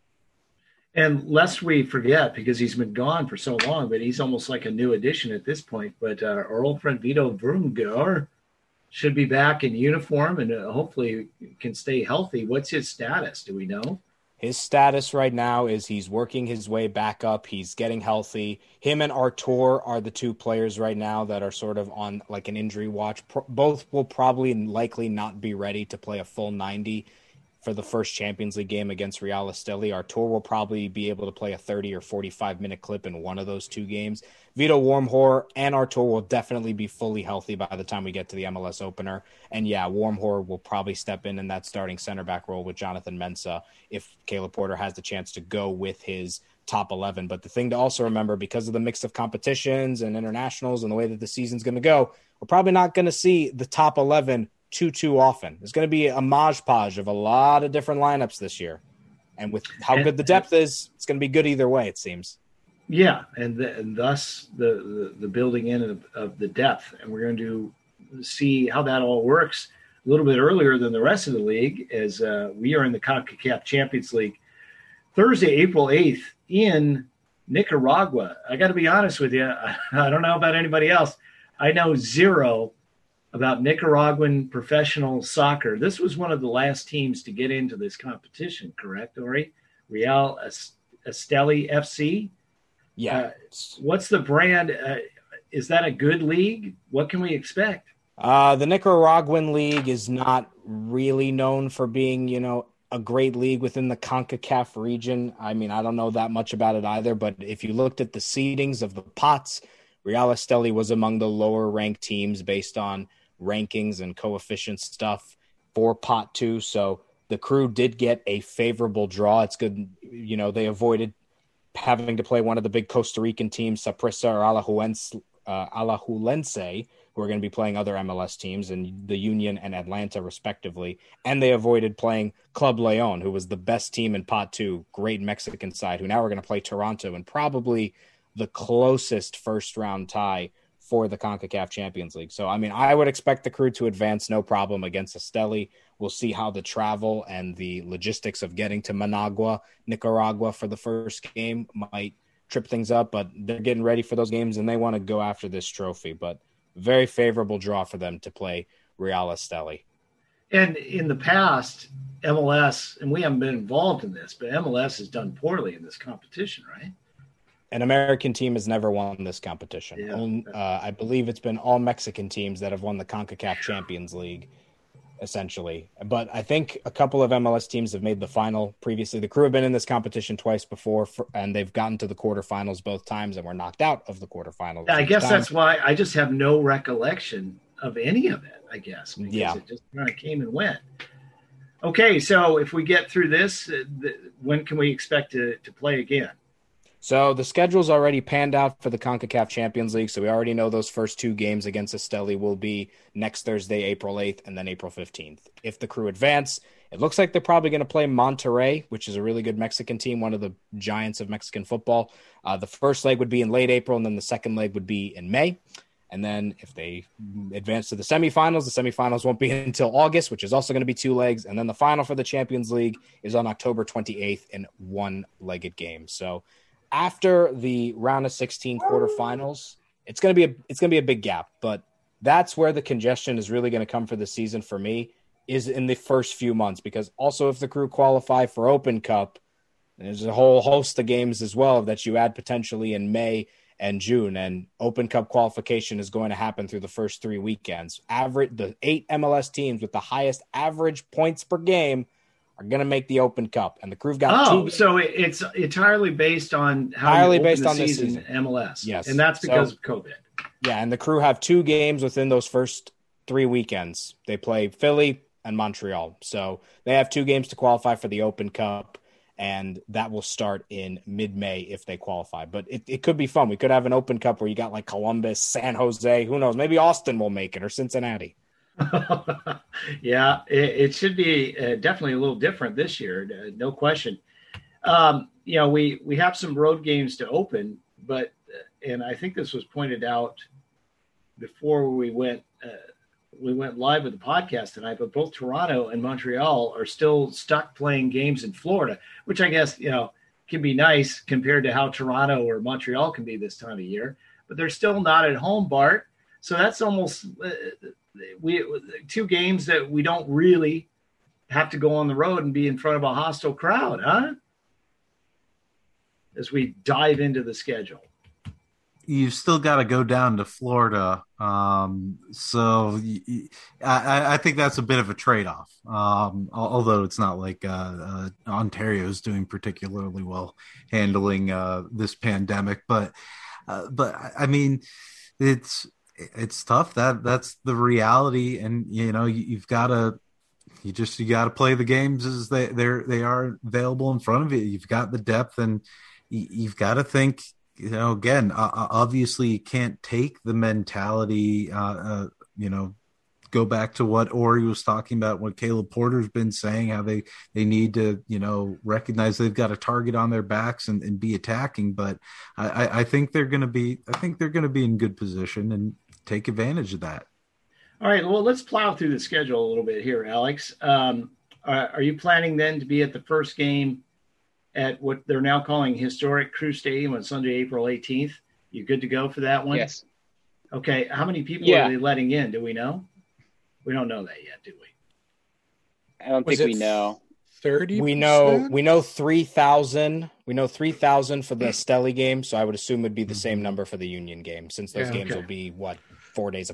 And lest we forget, because he's been gone for so long, but he's almost like a new addition at this point. But uh, our old friend Vito Vrumgar should be back in uniform and uh, hopefully can stay healthy. What's his status? Do we know? His status right now is he's working his way back up. He's getting healthy. Him and Artur are the two players right now that are sort of on like an injury watch. Pro- both will probably and likely not be ready to play a full ninety for the first Champions League game against Real Esteli. Artur will probably be able to play a thirty or forty-five minute clip in one of those two games. Vito Wormhor and Artur will definitely be fully healthy by the time we get to the M L S opener. And yeah, Wormhor will probably step in in that starting center back role with Jonathan Mensah if Caleb Porter has the chance to go with his top eleven. But the thing to also remember, because of the mix of competitions and internationals and the way that the season's going to go, we're probably not going to see the top eleven too, too often. There's going to be a modge-podge of a lot of different lineups this year. And with how good the depth is, it's going to be good either way, it seems. Yeah, and, the, and thus the, the, the building in of, of the depth. And we're going to see how that all works a little bit earlier than the rest of the league, as uh, we are in the CONCACAF Champions League Thursday, April eighth in Nicaragua. I got to be honest with you. I, I don't know about anybody else. I know zero about Nicaraguan professional soccer. This was one of the last teams to get into this competition, correct, Ori? Real Esteli F C? Yeah. Uh, what's the brand? Uh, is that a good league? What can we expect? Uh, the Nicaraguan League is not really known for being, you know, a great league within the CONCACAF region. I mean, I don't know that much about it either, but if you looked at the seedings of the pots, Real Esteli was among the lower ranked teams based on rankings and coefficient stuff for pot two. So the Crew did get a favorable draw. It's good. You know, they avoided having to play one of the big Costa Rican teams, Saprissa or Alajuelense, uh, Alajuelense, who are going to be playing other M L S teams, and the Union and Atlanta, respectively. And they avoided playing Club Leon, who was the best team in Pot two, great Mexican side, who now are going to play Toronto, and probably the closest first-round tie for the CONCACAF Champions League. So, I mean, I would expect the Crew to advance no problem against Esteli. We'll see how the travel and the logistics of getting to Managua, Nicaragua for the first game might trip things up, but they're getting ready for those games, and they want to go after this trophy. But very favorable draw for them to play Real Esteli. And in the past, M L S, and we haven't been involved in this, but M L S has done poorly in this competition, right? An American team has never won this competition. Yeah. Only, uh, I believe it's been all Mexican teams that have won the CONCACAF Champions League, essentially. But I think a couple of M L S teams have made the final previously. The Crew have been in this competition twice before, for, and they've gotten to the quarterfinals both times and were knocked out of the quarterfinals. I guess time. that's why I just have no recollection of any of it, I guess. Because yeah. It just kind of came and went. Okay, so if we get through this, uh, the, when can we expect to, to play again? So the schedule's already panned out for the CONCACAF Champions League, so we already know those first two games against Esteli will be next Thursday, April eighth, and then April fifteenth. If the Crew advance, it looks like they're probably going to play Monterrey, which is a really good Mexican team, one of the giants of Mexican football. Uh, the first leg would be in late April, and then the second leg would be in May. And then if they advance to the semifinals, the semifinals won't be until August, which is also going to be two legs. And then the final for the Champions League is on October twenty-eighth in one-legged game. So after the round of sixteen quarterfinals, it's going to be a it's going to be a big gap, but that's where the congestion is really going to come for the season for me, is in the first few months, because also if the Crew qualify for Open Cup, there's a whole host of games as well that you add potentially in May and June, and Open Cup qualification is going to happen through the first three weekends. Average the eight M L S teams with the highest average points per game are going to make the Open Cup, and the Crew've got oh, two. so it's entirely based on how entirely you open based the on this season, season. M L S. Yes, and that's because so, of COVID. Yeah, and the Crew have two games within those first three weekends. They play Philly and Montreal, so they have two games to qualify for the Open Cup, and that will start in mid-May if they qualify. But it, it could be fun. We could have an Open Cup where you got like Columbus, San Jose, who knows? Maybe Austin will make it, or Cincinnati. Yeah, it, it should be uh, definitely a little different this year, uh, no question. Um, you know, we we have some road games to open, but uh, and I think this was pointed out before we went uh, we went live with the podcast tonight. But both Toronto and Montreal are still stuck playing games in Florida, which I guess you know can be nice compared to how Toronto or Montreal can be this time of year. But they're still not at home, Bart. So that's almost uh, we two games that we don't really have to go on the road and be in front of a hostile crowd, huh? As we dive into the schedule. You've still got to go down to Florida. Um, so y- I, I think that's a bit of a trade-off. Um, although it's not like uh, uh, Ontario is doing particularly well handling uh, this pandemic. But, uh, but I mean, it's, it's tough. That that's the reality. And, you know, you, you've got to, you just, you got to play the games as they they're, they are available in front of you. You've got the depth, and you, you've got to think, you know, again, uh, obviously you can't take the mentality, uh, uh, you know, go back to what Ori was talking about, what Caleb Porter's been saying, how they, they need to, you know, recognize they've got a target on their backs and, and be attacking. But I, I think they're going to be, I think they're going to be in good position and take advantage of that. All right. Well, let's plow through the schedule a little bit here, Alex. Um, are, are you planning then to be at the first game at what they're now calling Historic Crew Stadium on Sunday, April eighteenth? You good to go for that one? Yes. Okay. How many people Yeah. are they letting in? Do we know? We don't know that yet, do we? I don't Was think we it know. thirty. We know we know three thousand. We know three thousand for the Esteli game, so I would assume it'd be the same number for the Union game, since those Yeah, games okay. will be what four days apart.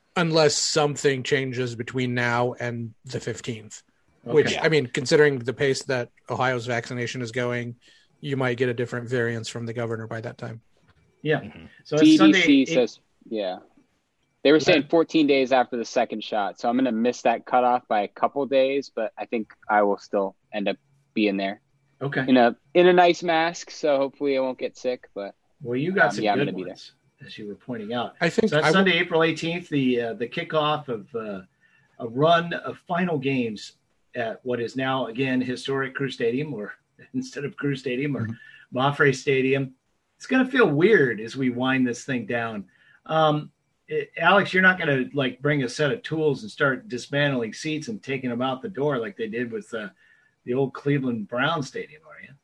unless something changes between now and the fifteenth. Okay. Which, I mean, considering the pace that Ohio's vaccination is going, you might get a different variance from the governor by that time. Yeah. Mhm. So it's C D C Sunday. says, yeah. They were saying fourteen days after the second shot. So I'm going to miss that cutoff by a couple days, but I think I will still end up being there Okay. in a in a nice mask. So hopefully I won't get sick. But Well, you got Um, some yeah, I'm good gonna be ones, as you were pointing out. I think So that's I will- Sunday, April eighteenth, the uh, the kickoff of uh, a run of final games at what is now, again, historic Crew Stadium, or instead of Crew Stadium, or Mhm. Mafre Stadium. It's going to feel weird as we wind this thing down. Um, it- Alex, you're not going to like bring a set of tools and start dismantling seats and taking them out the door like they did with uh, the old Cleveland Brown Stadium, are you?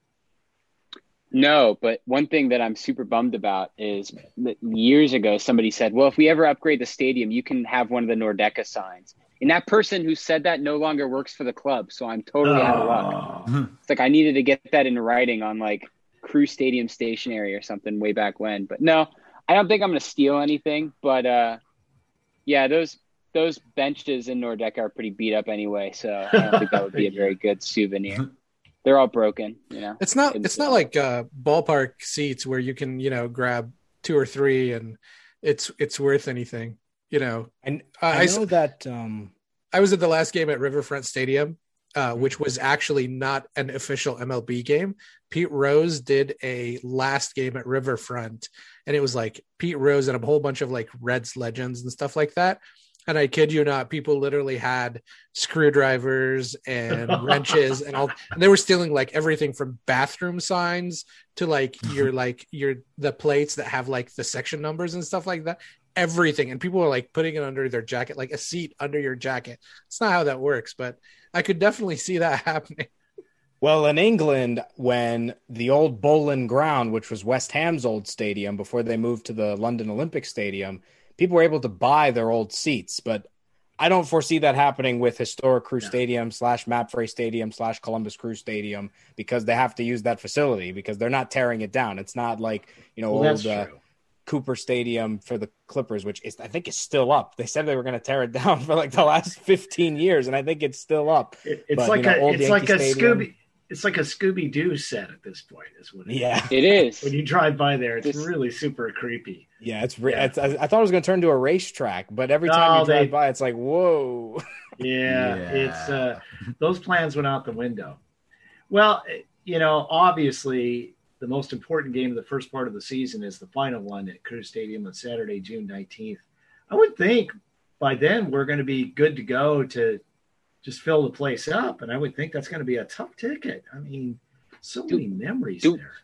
no, but one thing that I'm super bummed about is that years ago somebody said, well, if we ever upgrade the stadium, you can have one of the Nordeca signs. And that person who said that no longer works for the club. So I'm totally out of luck. Oh. It's like I needed to get that in writing on like Crew Stadium stationery or something way back when. But no, I don't think I'm going to steal anything. But uh, yeah, those those benches in Nordeca are pretty beat up anyway. So I don't think that would be a very good souvenir. They're all broken, you know. It's not. Couldn't It's sell not them. like uh, ballpark seats where you can, you know, grab two or three and it's it's worth anything. You know, And Uh, I I know s- that um, I was at the last game at Riverfront Stadium, uh, which was actually not an official M L B game. Pete Rose did a last game at Riverfront, and it was like Pete Rose and a whole bunch of like Reds legends and stuff like that. And I kid you not, people literally had screwdrivers and wrenches and all, and they were stealing like everything from bathroom signs to like your like your the plates that have like the section numbers and stuff like that. Everything, and people were like putting it under their jacket, like a seat under your jacket. It's not how that works, but I could definitely see that happening. well, in England, when the old Bowling Ground, which was West Ham's old stadium before they moved to the London Olympic Stadium, people were able to buy their old seats. But I don't foresee that happening with historic Crew No. Stadium slash Mapfre Stadium slash Columbus Crew Stadium, because they have to use that facility because they're not tearing it down. It's not like, you know, Well, that's old uh, true. Cooper Stadium for the Clippers, which is, I think is still up. They said they were going to tear it down for like the last fifteen years, and I think it's still up. It, it's But, like you know, a old it's like a Yankee Stadium. Scooby it's like a Scooby Doo set at this point. Is what it is. Yeah, It is. When you drive by there, it's This- really super creepy. yeah, it's. Re- Yeah. it's I, I thought it was going to turn to a racetrack, but every time No, you drive they- by, it's like, whoa. Yeah, it's uh, those plans went out the window. Well, you know, obviously, the most important game of the first part of the season is the final one at Crew Stadium on Saturday, June nineteenth. I would think by then we're going to be good to go to just fill the place up, and I would think that's going to be a tough ticket. I mean, so Do- many memories do- there.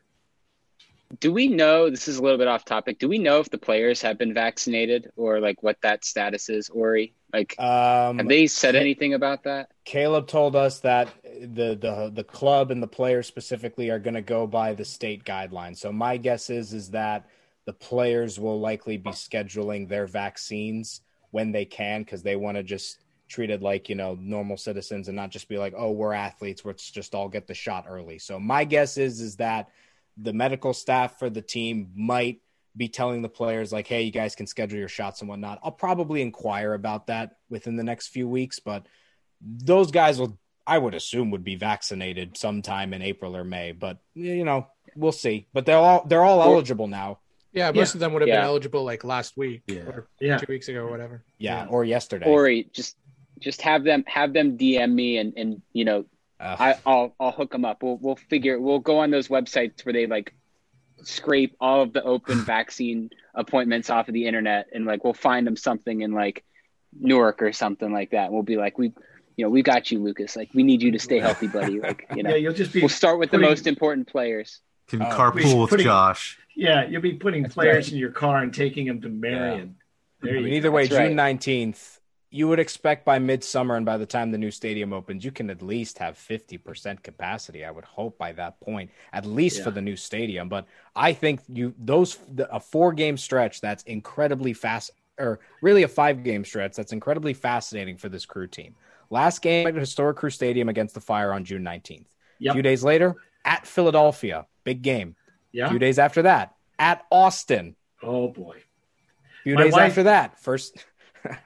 Do we know, this is a little bit off topic, do we know if the players have been vaccinated or like what that status is, Ori? Like, Um, have they said anything about that? Caleb told us that the the the club and the players specifically are going to go by the state guidelines. So my guess is is that the players will likely be scheduling their vaccines when they can, because they want to just treat it like, you know, normal citizens and not just be like, oh, we're athletes, let's just all get the shot early. So my guess is is that the medical staff for the team might be telling the players like, hey, you guys can schedule your shots and whatnot. I'll probably inquire about that within the next few weeks, but those guys will, I would assume, would be vaccinated sometime in April or May, but you know, we'll see. But they're all, they're all eligible now. Yeah, most Yeah. of them would have Yeah. been eligible like last week Yeah. or Yeah. two weeks ago or whatever. Yeah. Yeah. Or yesterday. Ori, just just have them have them D M me and and you know Uh, I, I'll I'll hook them up. We'll we'll figure. We'll go on those websites where they like scrape all of the open vaccine appointments off of the internet, and like we'll find them something in like Newark or something like that. We'll be like, we, you know, we got you, Lucas. Like we need you to stay healthy, buddy. Like you know, Yeah, you'll just be we'll start with putting- the most important players. Can Oh, carpool with putting- Josh. Yeah, you'll be putting That's players right. in your car and taking them to Marion. There I you mean, go. either way, That's right. June nineteenth, you would expect by midsummer and by the time the new stadium opens, you can at least have fifty percent capacity. I would hope by that point, at least Yeah. for the new stadium. But I think you those the, a four game stretch that's incredibly fast, or really a five game stretch that's incredibly fascinating for this Crew team. Last game at historic Crew Stadium against the Fire on June nineteenth. A Yep. few days later, at Philadelphia, big game. A Yeah. few days after that, at Austin. Oh boy. A few My days wife- after that, first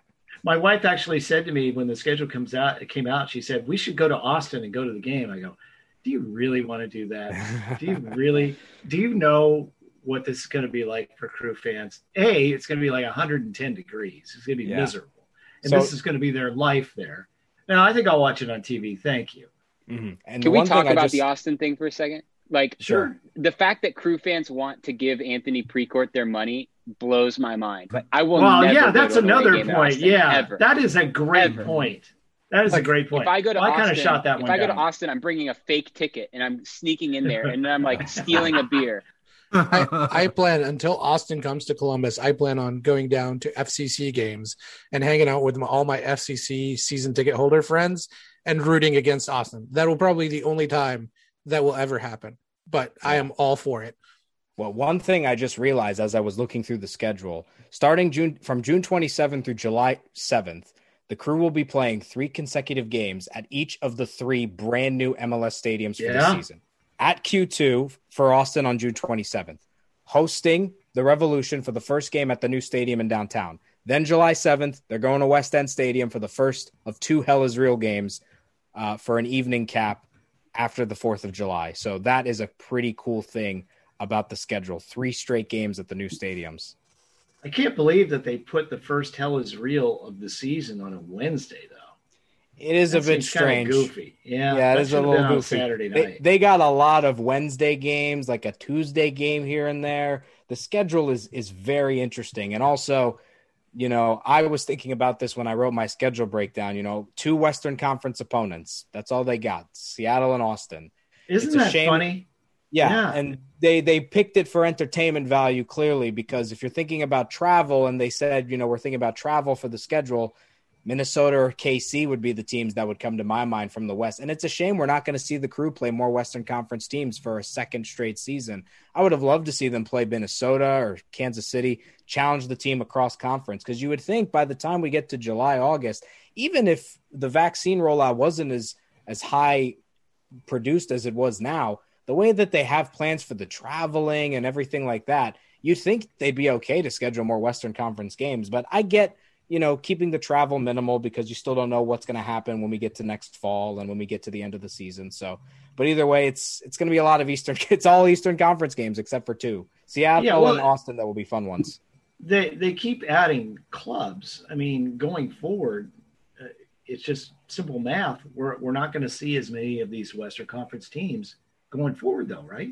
My wife actually said to me when the schedule comes out, it came out, she said, we should go to Austin and go to the game. I go, do you really want to do that? Do you really, do you know what this is going to be like for Crew fans? A, it's going to be like one hundred ten degrees. It's going to be yeah. miserable. And so, this is going to be their life there. Now, I think I'll watch it on T V. Thank you. Mm-hmm. And Can we talk about just... the Austin thing for a second? Like, sure. The fact that Crew fans want to give Anthony Precourt their money blows my mind. But I will well, never yeah, that's go to another point. Austin, yeah, ever. That is a great Ever. point. That is like, a great point. If I go to well, Austin, I kind of shot that if one I go down. to Austin, I'm bringing a fake ticket and I'm sneaking in there and I'm like stealing a beer. I, I plan until Austin comes to Columbus. I plan on going down to F C C games and hanging out with my, all my F C C season ticket holder friends and rooting against Austin. That will probably be the only time that will ever happen. But I am all for it. Well, one thing I just realized as I was looking through the schedule, starting June from June twenty-seventh through July seventh, the Crew will be playing three consecutive games at each of the three brand new M L S stadiums yeah. for the season. At Q two for Austin on June twenty-seventh, hosting the Revolution for the first game at the new stadium in downtown. Then July seventh, they're going to West End Stadium for the first of two Hell is Real games uh, for an evening cap after the fourth of July. So that is a pretty cool thing about the schedule. Three straight games at the new stadiums. I can't believe that they put the first Hell is Real of the season on a Wednesday, though. It is that a bit strange. Goofy. Yeah, yeah, it is a little goofy. Saturday they, night. they got a lot of Wednesday games, like a Tuesday game here and there. The schedule is is very interesting. And also, you know, I was thinking about this when I wrote my schedule breakdown. You know, two Western Conference opponents. That's all they got, Seattle and Austin. Isn't it's a that shame. funny? Yeah, yeah, and they they picked it for entertainment value, clearly, because if you're thinking about travel, and they said, you know, we're thinking about travel for the schedule, Minnesota or K C would be the teams that would come to my mind from the West. And it's a shame we're not going to see the Crew play more Western Conference teams for a second straight season. I would have loved to see them play Minnesota or Kansas City, challenge the team across conference, because you would think by the time we get to July, August, even if the vaccine rollout wasn't as, as high produced as it was now, the way that they have plans for the traveling and everything like that, you'd think they'd be okay to schedule more Western Conference games. But I get, you know, keeping the travel minimal because you still don't know what's going to happen when we get to next fall and when we get to the end of the season. So, but either way, it's it's going to be a lot of Eastern. It's all Eastern Conference games except for two, Seattle yeah, well, and Austin. That will be fun ones. They they keep adding clubs. I mean, going forward, uh, it's just simple math. We're we're not going to see as many of these Western Conference teams going forward, though, right?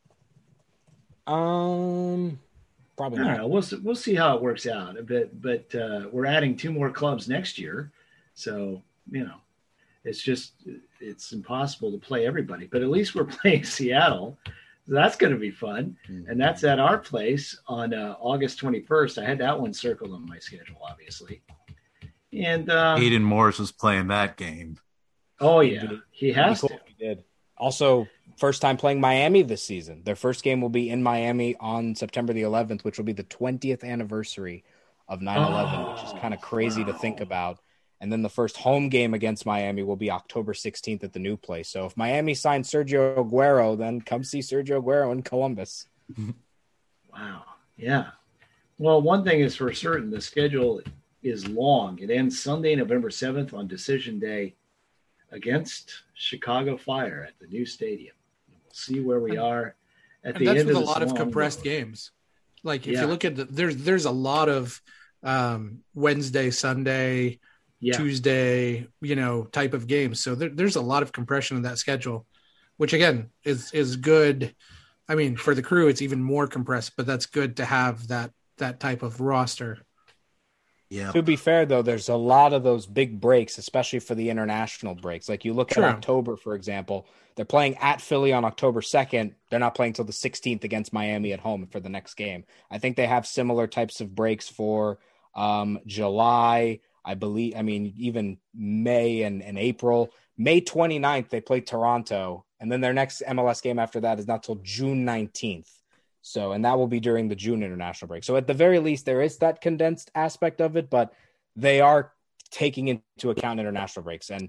Um, probably I don't not. know. We'll see, we'll see how it works out. But but uh, we're adding two more clubs next year, so you know, it's just it's impossible to play everybody. But at least we're playing Seattle, so that's going to be fun, mm-hmm. and that's at our place on uh, August twenty-first. I had that one circled on my schedule, obviously. And uh, Aiden Morris was playing that game. Oh yeah, he has cool. to. He did. Also, first time playing Miami this season. Their first game will be in Miami on September the eleventh, which will be the twentieth anniversary of nine eleven, oh, which is kind of crazy wow. to think about. And then the first home game against Miami will be October sixteenth at the new place. So if Miami signed Sergio Aguero, then come see Sergio Aguero in Columbus. Wow. Yeah. Well, one thing is for certain, the schedule is long. It ends Sunday, November seventh on Decision Day against Chicago Fire at the new stadium. We'll see where we are at and the end of this. That's with a lot of compressed road. games. Like if yeah. you look at the, there's there's a lot of um, Wednesday, Sunday, yeah. Tuesday, you know, type of games. So there, there's a lot of compression in that schedule, which again is is good. I mean, for the Crew, it's even more compressed, but that's good to have that that type of roster. Yeah. To be fair, though, there's a lot of those big breaks, especially for the international breaks. Like you look True. at October, for example, they're playing at Philly on October second. They're not playing till the sixteenth against Miami at home for the next game. I think they have similar types of breaks for um, July, I believe. I mean, even May and, and April. May twenty-ninth, they play Toronto. And then their next M L S game after that is not till June nineteenth. So, and that will be during the June international break. So at the very least, there is that condensed aspect of it, but they are taking into account international breaks. And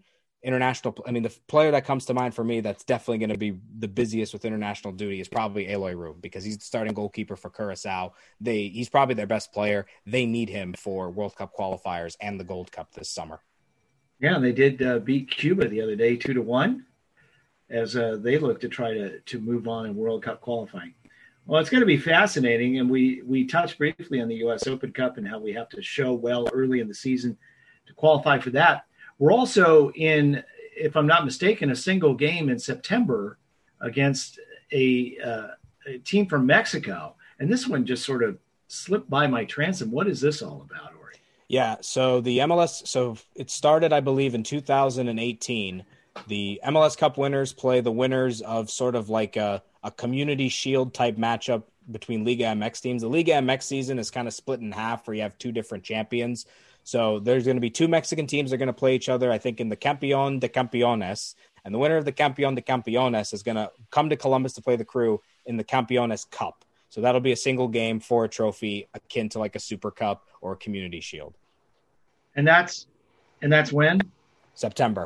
international. I mean, the player that comes to mind for me that's definitely going to be the busiest with international duty is probably Eloy Roux, because he's the starting goalkeeper for Curacao. They he's probably their best player. They need him for World Cup qualifiers and the Gold Cup this summer. Yeah, they did uh, beat Cuba the other day, two to one, as uh, they look to try to to move on in World Cup qualifying. Well, it's going to be fascinating, and we we touched briefly on the U S Open Cup and how we have to show well early in the season to qualify for that. We're also in, if I'm not mistaken, a single game in September against a, uh, a team from Mexico, and this one just sort of slipped by my transom. What is this all about, Ori? Yeah, so the M L S, so it started, I believe, in two thousand eighteen. The M L S Cup winners play the winners of sort of like a, a community shield type matchup between Liga M X teams. The Liga M X season is kind of split in half, where you have two different champions. So there's going to be two Mexican teams that are going to play each other, I think, in the Campeón de Campeones. And the winner of the Campeón de Campeones is going to come to Columbus to play the Crew in the Campeones Cup. So that'll be a single game for a trophy akin to like a Super Cup or a Community Shield. And that's and that's when? September.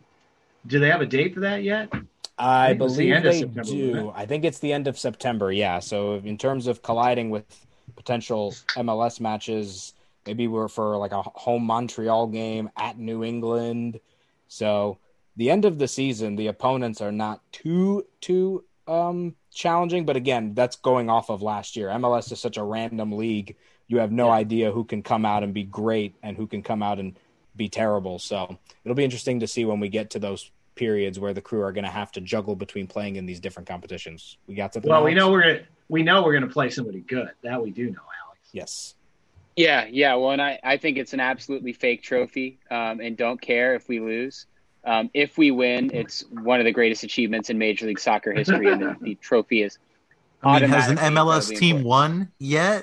Do they have a date for that yet? I, I think it was the believe end of they September, do. wasn't it? I think it's the end of September, yeah. So in terms of colliding with potential M L S matches, maybe we're for like a home Montreal game at New England. So the end of the season, the opponents are not too, too um, challenging. But again, that's going off of last year. M L S is such a random league. You have no Yeah. idea who can come out and be great and who can come out and be terrible. So it'll be interesting to see when we get to those periods where the Crew are going to have to juggle between playing in these different competitions. We got something Well, we else? know we're gonna we know we're gonna play somebody good. That we do know, Alex. Yes. Yeah, yeah. Well, and I, I think it's an absolutely fake trophy, um, and don't care if we lose. Um, if we win, it's one of the greatest achievements in Major League Soccer history, and the, the trophy is I mean, has an automatically M L S incredibly team important. won yet?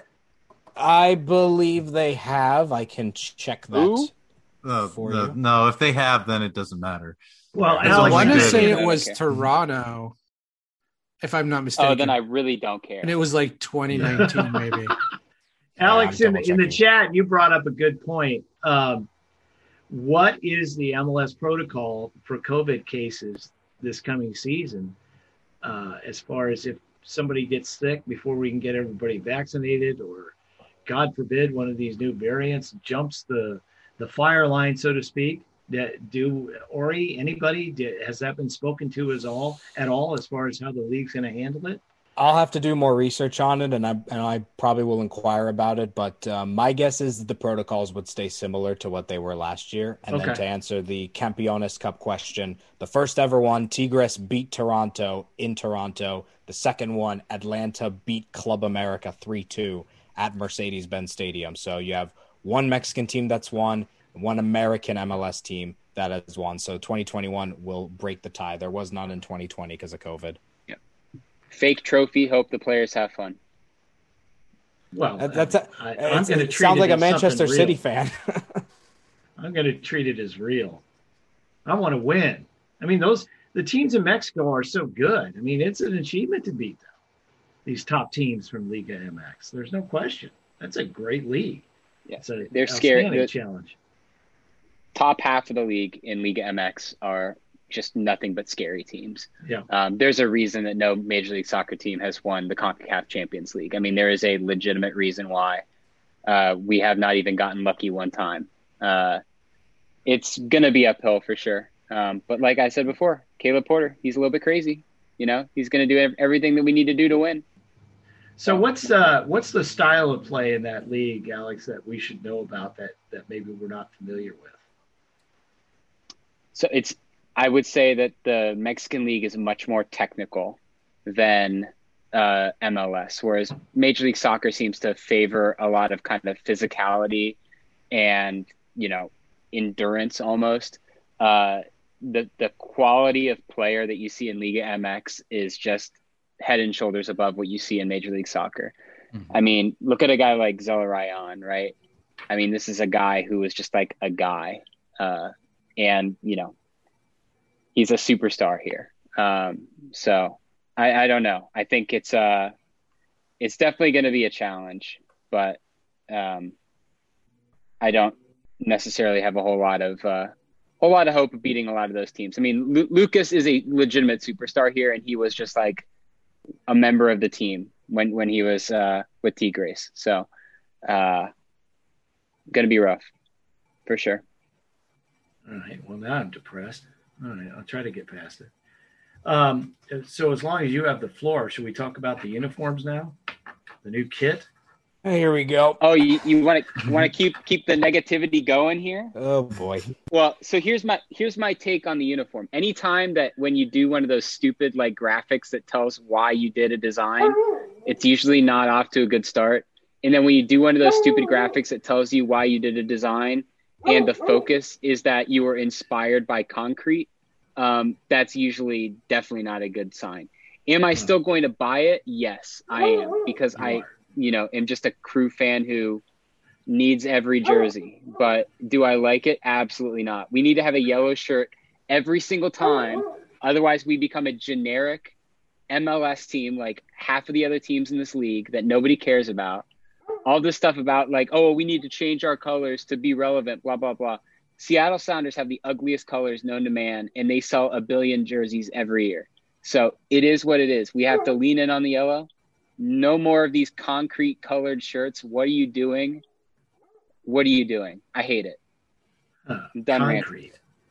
I believe they have. I can check that. Who? Uh, For no, you. no, if they have, then it doesn't matter. Well, As I Alex, long want as to you did say it. it was Okay. Toronto, if I'm not mistaken. Oh, then I really don't care. And it was like twenty nineteen, maybe. Alex, I'm in, the, in the double-checking. chat, you brought up a good point. Um, what is the M L S protocol for COVID cases this coming season? Uh, as far as if somebody gets sick before we can get everybody vaccinated, or God forbid, one of these new variants jumps the the fire line, so to speak. That- Do Ori, anybody, did, has that been spoken to as all at all as far as how the league's going to handle it? I'll have to do more research on it, and I and I probably will inquire about it. But um, my guess is the protocols would stay similar to what they were last year. And then Okay. to answer the Campeones Cup question, the first ever one, Tigres beat Toronto in Toronto. The second one, Atlanta beat Club America three two at Mercedes-Benz Stadium. So you have one Mexican team that's won, and one American M L S team that has won. So twenty twenty-one will break the tie. There was none in twenty twenty because of COVID. Fake trophy. Hope the players have fun. Well, That- That's a, I, I'm it's- going to it treat sounds it like a as Manchester something City real. fan. I'm going to treat it as real. I want to win. I mean, those the teams in Mexico are so good. I mean, it's an achievement to beat them. These top teams from Liga M X. There's no question. That's a great league. Yeah, It's a they're scary. outstanding The challenge. top half of the league in Liga M X are just nothing but scary teams. Yeah. Um, there's a reason that no Major League Soccer team has won the CONCACAF Champions League. I mean, there is a legitimate reason why uh, we have not even gotten lucky one time. Uh, it's going to be uphill for sure. Um, but like I said before, Caleb Porter, he's a little bit crazy. You know, he's going to do ev- everything that we need to do to win. So what's uh what's the style of play in that league, Alex, that we should know about that that maybe we're not familiar with? So it's, I would say that the Mexican League is much more technical than uh, M L S, whereas Major League Soccer seems to favor a lot of kind of physicality and, you know, endurance almost. Uh, the the quality of player that you see in Liga M X is just head and shoulders above what you see in Major League Soccer. Mhm. I mean, look at a guy like Zelarayan, right? I mean, this is a guy who is just like a guy. Uh, and, you know, he's a superstar here. Um, so I, I don't know. I think it's uh, it's definitely going to be a challenge, but um, I don't necessarily have a whole lot of uh, a lot of hope of beating a lot of those teams. I mean, Lu- Lucas is a legitimate superstar here, and he was just like a member of the team when, when he was uh, with Tigres. So, uh, going to be rough for sure. All right. Well, now I'm depressed. All right. I'll try to get past it. Um, so as long as you have the floor, should we talk about the uniforms now? The new kit? Here we go. Oh, you, you want to want to keep keep the negativity going here? Oh boy. Well, so here's my here's my take on the uniform. Anytime that when you do one of those stupid like graphics that tells why you did a design, it's usually not off to a good start. And then when you do one of those stupid graphics that tells you why you did a design, and the focus is that you were inspired by concrete, um, that's usually definitely not a good sign. Am I still going to buy it? Yes, I am, because You I. are. you know, am just a Crew fan who needs every jersey. But do I like it? Absolutely not. We need to have a yellow shirt every single time. Otherwise, we become a generic M L S team like half of the other teams in this league that nobody cares about. All this stuff about like, oh, we need to change our colors to be relevant, blah, blah, blah. Seattle Sounders have the ugliest colors known to man, and they sell a billion jerseys every year. So it is what it is. We have to lean in on the yellow. No more of these concrete colored shirts. What are you doing? What are you doing? I hate it. Huh, I'm done ranting. concrete.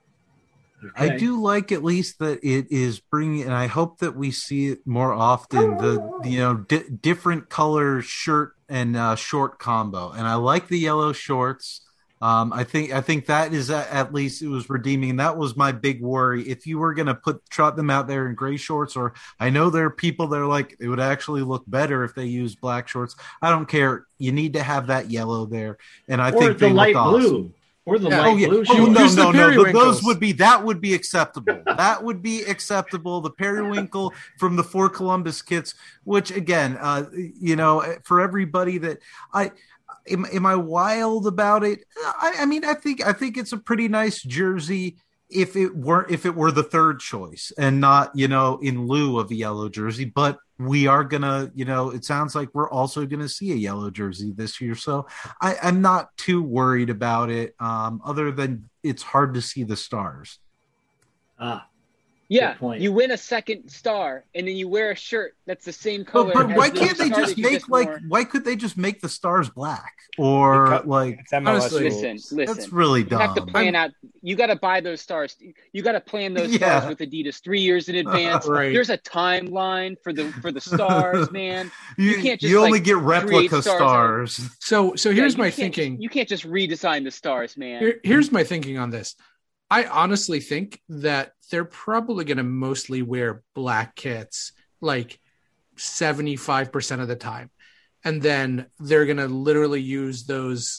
I Okay. do like at least that it is bringing, and I hope that we see it more often. The you know di- different color shirt and uh, short combo, and I like the yellow shorts. Um, I think I think that is at, at least it was redeeming. And that was my big worry. If you were going to put trot them out there in gray shorts, or I know there are people that are like it would actually look better if they use black shorts. I don't care. You need to have that yellow there, and I or think the they light look awesome. blue. Or the Yeah. light Oh yeah. blue Oh, shorts. no, Use the no, no. Th- periwinkles. Those would be that would be acceptable. That would be acceptable. The periwinkle from the four Columbus kits, which again, uh, you know, for everybody that I am, am I wild about it? I, I mean, I think I think it's a pretty nice jersey. If it were if it were the third choice and not, you know, in lieu of a yellow jersey, but we are gonna, you know, it sounds like we're also gonna see a yellow jersey this year. So I, I'm not too worried about it. Um, other than it's hard to see the stars. Ah, Yeah, Good point. you win a second star, and then you wear a shirt that's the same But, color. but as why the can't they star just that you make like wore. why could they just make the stars black or Because like it's M L S honestly, rules. Listen, listen. that's really You dumb. have to plan out. You got to buy those stars. You got to plan those stars Yeah. with Adidas three years in advance. Right. There's a timeline for the for the stars, man. you, you can't just, you only like, get create replica stars stars. So so Yeah, here's you my can't thinking. Just, you can't just redesign the stars, man. Here, here's my thinking on this. I honestly think that they're probably going to mostly wear black kits like seventy-five percent of the time. And then they're going to literally use those,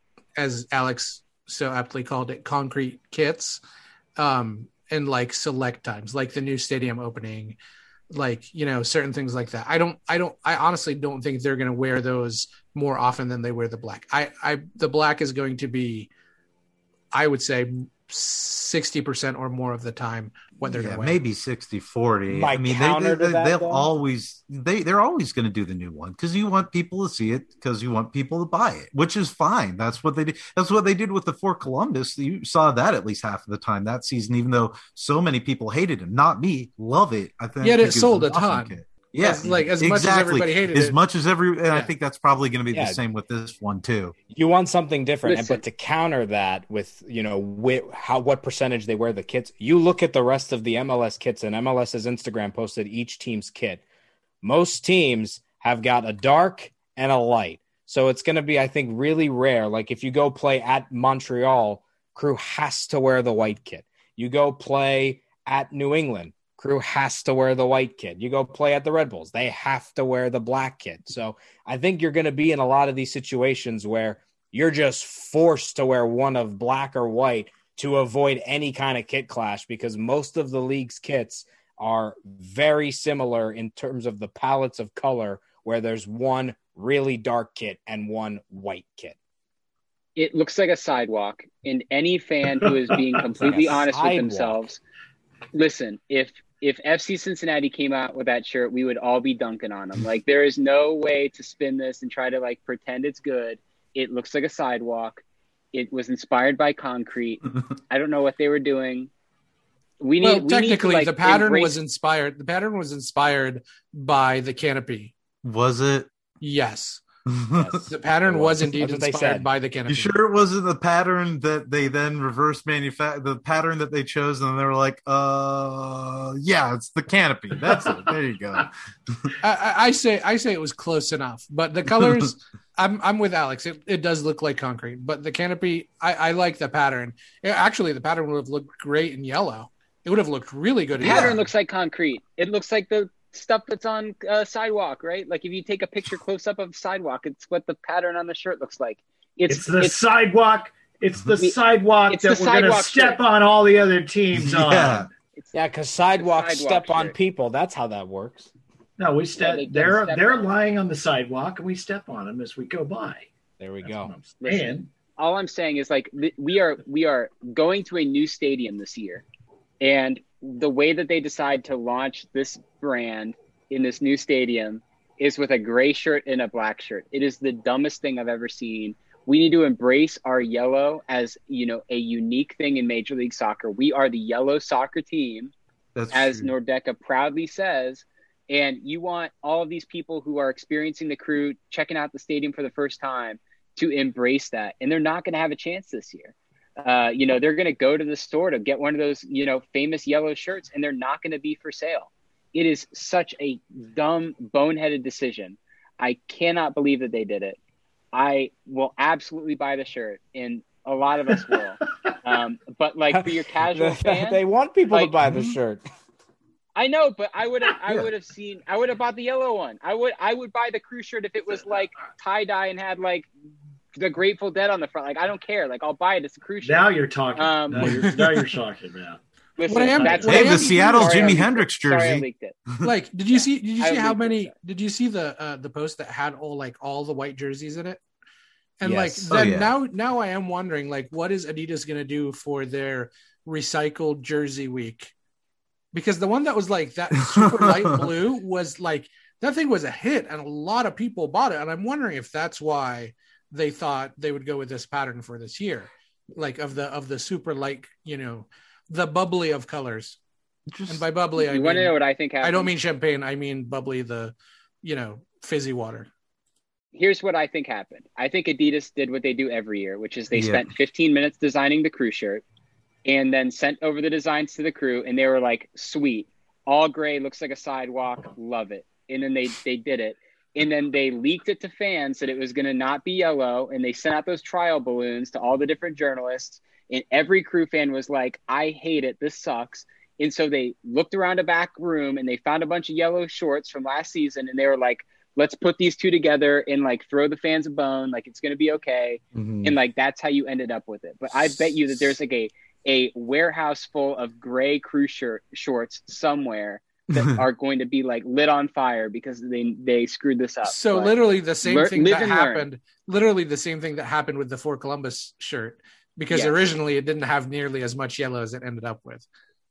as Alex so aptly called it, concrete kits, um, in like select times, like the new stadium opening, like, you know, certain things like that. I don't, I don't, I honestly don't think they're going to wear those more often than they wear the black. I, I, the black is going to be, I would say, sixty percent or more of the time what they're Yeah, going to wear. maybe sixty forty. My I mean, they, counter they, to that, they'll though? always they they're always going to do the new one because you want people to see it because you want people to buy it, which is fine. That's what they did. That's what they did with the for Columbus. You saw that at least half of the time that season, even though so many people hated him. Not me, love it. I think. Yet it think was sold an a awesome ton. kit. Yeah, As- like, as much as exactly. everybody hated as it. much as every, and I Yeah. think that's probably going to be Yeah. the same with this one too. You want something different, Listen. but to counter that with, you know, wh- how what percentage they wear the kits, you look at the rest of the M L S kits, and MLS's Instagram posted each team's kit. Most teams have got a dark and a light. So it's going to be, I think, really rare. Like if you go play at Montreal, Crew has to wear the white kit. You go play at New England, Crew has to wear the white kit. You go play at the Red Bulls, they have to wear the black kit. So I think you're going to be in a lot of these situations where you're just forced to wear one of black or white to avoid any kind of kit clash, because most of the league's kits are very similar in terms of the palettes of color, where there's one really dark kit and one white kit. It looks like a sidewalk, and any fan who is being completely Like a honest with sidewalk. themselves, listen, if if F C Cincinnati came out with that shirt, we would all be dunking on them. Like, there is no way to spin this and try to like pretend it's good. It looks like a sidewalk. It was inspired by concrete. I don't know what they were doing. We need, well, we technically, need to, like, the pattern embrace- was inspired. The pattern was inspired by the canopy. Was it? Yes. Yes. The pattern It was was. indeed That's what they inspired said. by the canopy. You sure it wasn't the pattern that they then reverse manufactured, the pattern that they chose, and they were like, uh, yeah, it's the canopy. That's it. There you go. I, I, I say I say it was close enough, but the colors, I'm I'm with Alex. It, it does look like concrete, but the canopy, I, I like the pattern. It- actually, the pattern would have looked great in yellow. It would have looked really good. The in pattern yellow. looks like concrete. It looks like the stuff that's on uh, sidewalk, right? Like if you take a picture close up of sidewalk, it's what the pattern on the shirt looks like. It's It's the sidewalk. It's the We- sidewalk it's that the we're going to sidewalk step shirt. on all the other teams Yeah. on. it's, Yeah, because sidewalks sidewalk step on shirt. people. That's how that works. No, we Yeah, step. they get they're stepped they're on. lying on the sidewalk, and we step on them as we go by. There we That's go. what I'm Listen. saying. all I'm saying is like th- we are we are going to a new stadium this year, and the way that they decide to launch this brand in this new stadium is with a gray shirt and a black shirt. It is the dumbest thing I've ever seen. We need to embrace our yellow as, you know, a unique thing in Major League Soccer. We are the yellow soccer team, That's as true. Nordeca proudly says. And you want all of these people who are experiencing the Crew, checking out the stadium for the first time, to embrace that. And they're not going to have a chance this year. Uh, you know, they're going to go to the store to get one of those, you know, famous yellow shirts, and they're not going to be for sale. It is such a dumb, boneheaded decision. I cannot believe that they did it. I will absolutely buy the shirt, and a lot of us will. um, but like for your casual fan, they want people like- to buy the shirt. I know, but I would have, I Yeah. would have seen, I would have bought the yellow one. I would, I would buy the Crew shirt if it was like tie dye and had like the Grateful Dead on the front. Like I don't care. Like I'll buy it. It's a Crew shirt. Now you're talking. Um, now, you're, now you're talking about. Listen, What I am- that's what what I Hey, I the am- leaked. Seattle's Sorry I Jimi leaked it. Hendrix Sorry I jersey. leaked it. Like, did you see? Did you I see how would many? think so. Did you see the uh, the post that had all like all the white jerseys in it? And Yes. like Oh, then yeah. now now I am wondering like what is Adidas going to do for their recycled jersey week? Because the one that was like that super light blue was like that thing was a hit and a lot of people bought it, and I'm wondering if that's why they thought they would go with this pattern for this year, like of the of the super light, you know, the bubbly of colors. Just- And by bubbly, I You want to know mean what I think happened? I don't mean champagne. I mean bubbly, the you know fizzy water. Here's what I think happened. I think Adidas did what they do every year, which is they Yeah. spent fifteen minutes designing the Crew shirt and then sent over the designs to the Crew, and they were like, sweet, all gray, looks like a sidewalk, love it. And then they, they did it. And then they leaked it to fans that it was going to not be yellow, and they sent out those trial balloons to all the different journalists, and every Crew fan was like, I hate it, this sucks. And so they looked around a back room, and they found a bunch of yellow shorts from last season, and they were like, let's put these two together and like throw the fans a bone, like it's going to be okay. Mhm. And like that's how you ended up with it. But I bet you that there's like a a warehouse full of gray Crew shirt shorts somewhere that are going to be like lit on fire because they they screwed this up. So But literally the same lear- thing live that and learn. happened. Literally the same thing that happened with the For Columbus shirt, because Yes. originally it didn't have nearly as much yellow as it ended up with.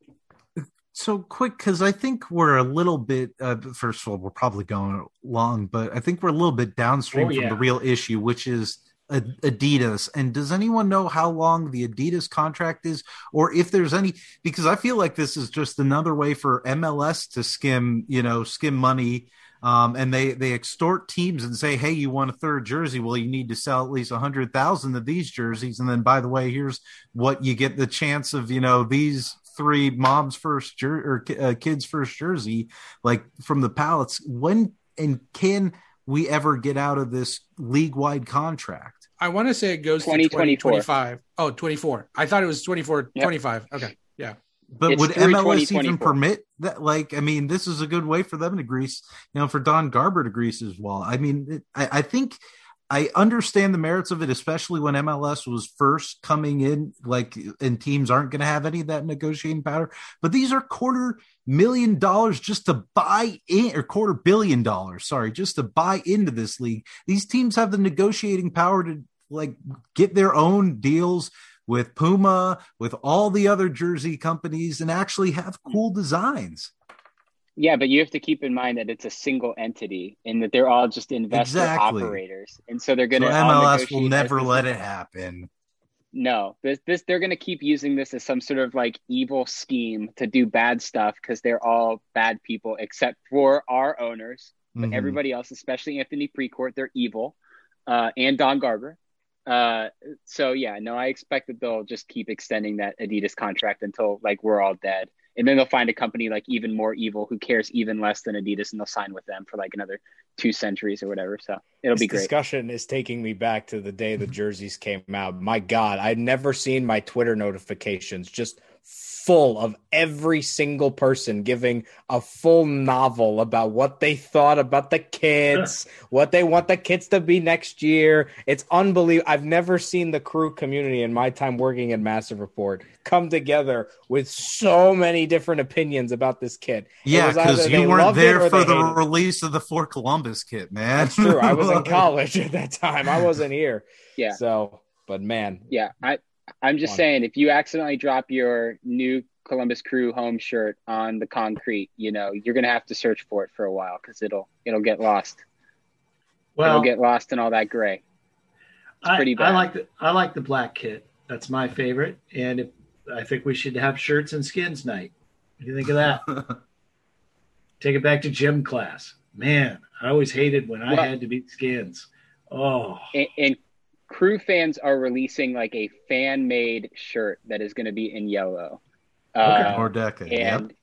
So quick, because I think we're a little bit. Uh, first of all, we're probably going long, but I think we're a little bit downstream Oh, from yeah. the real issue, which is uh, Adidas. And does anyone know how long the Adidas contract is, or if there's any? Because I feel like this is just another way for M L S to skim, you know, skim money. Um, and they they extort teams and say, hey, you want a third jersey? Well, you need to sell at least a hundred thousand of these jerseys, and then by the way, here's what you get the chance of, you know, these three mom's first jer- or uh, kids first jersey, like from the pallets. When and can we ever get out of this league wide contract? I want to say it goes to twenty twenty twenty-four. twenty-five. Oh, twenty-four. I thought it was twenty-four, Yep. twenty-five. Okay. Yeah. But It's would through M L S even twenty twenty-four. permit that? Like, I mean, this is a good way for them to grease, you know, for Don Garber to grease as well. I mean, it, I, I think I understand the merits of it, especially when M L S was first coming in, like, and teams aren't going to have any of that negotiating power. But these are quarter million dollars just to buy in, or quarter billion dollars, sorry, just to buy into this league. These teams have the negotiating power to like get their own deals with Puma, with all the other jersey companies, and actually have cool designs. Yeah, but you have to keep in mind that it's a single entity and that they're all just investor Exactly. operators. And so they're going So to M L S will never let it happen. no, this this they're going to keep using this as some sort of like evil scheme to do bad stuff because they're all bad people except for our owners. But Mm-hmm. everybody else, especially Anthony Precourt, they're evil, uh, and Don Garber. Uh, so yeah, no, I expect that they'll just keep extending that Adidas contract until like we're all dead. And then they'll find a company like even more evil who cares even less than Adidas, and they'll sign with them for like another two centuries or whatever. So it'll This be great. discussion is taking me back to the day the jerseys came out. My God, I'd never seen my Twitter notifications just full of every single person giving a full novel about what they thought about the kits, what they want the kits to be next year. It's unbelievable. I've never seen the crew community in my time working at Massive Report come together with so many different opinions about this kit. It Yeah, was either because they you weren't loved it there or for they the hated it. release of the For Columbus kit, man. That's true. I was in college at that time. I wasn't here. Yeah. So, but man, Yeah, I I'm just Fun. saying, if you accidentally drop your new Columbus Crew home shirt on the concrete, you know you're gonna have to search for it for a while because it'll it'll get lost. Well, it'll get lost in all that gray. It's I, pretty I bad. like the I like the black kit. That's my favorite, and if, I think we should have shirts and skins night. What do you think of that? Take it back to gym class. Man, I always hated when I Well- had to beat skins. Oh, And, and Crew fans are releasing like a fan made shirt that is going to be in yellow. Uh, Or decade. Yep. and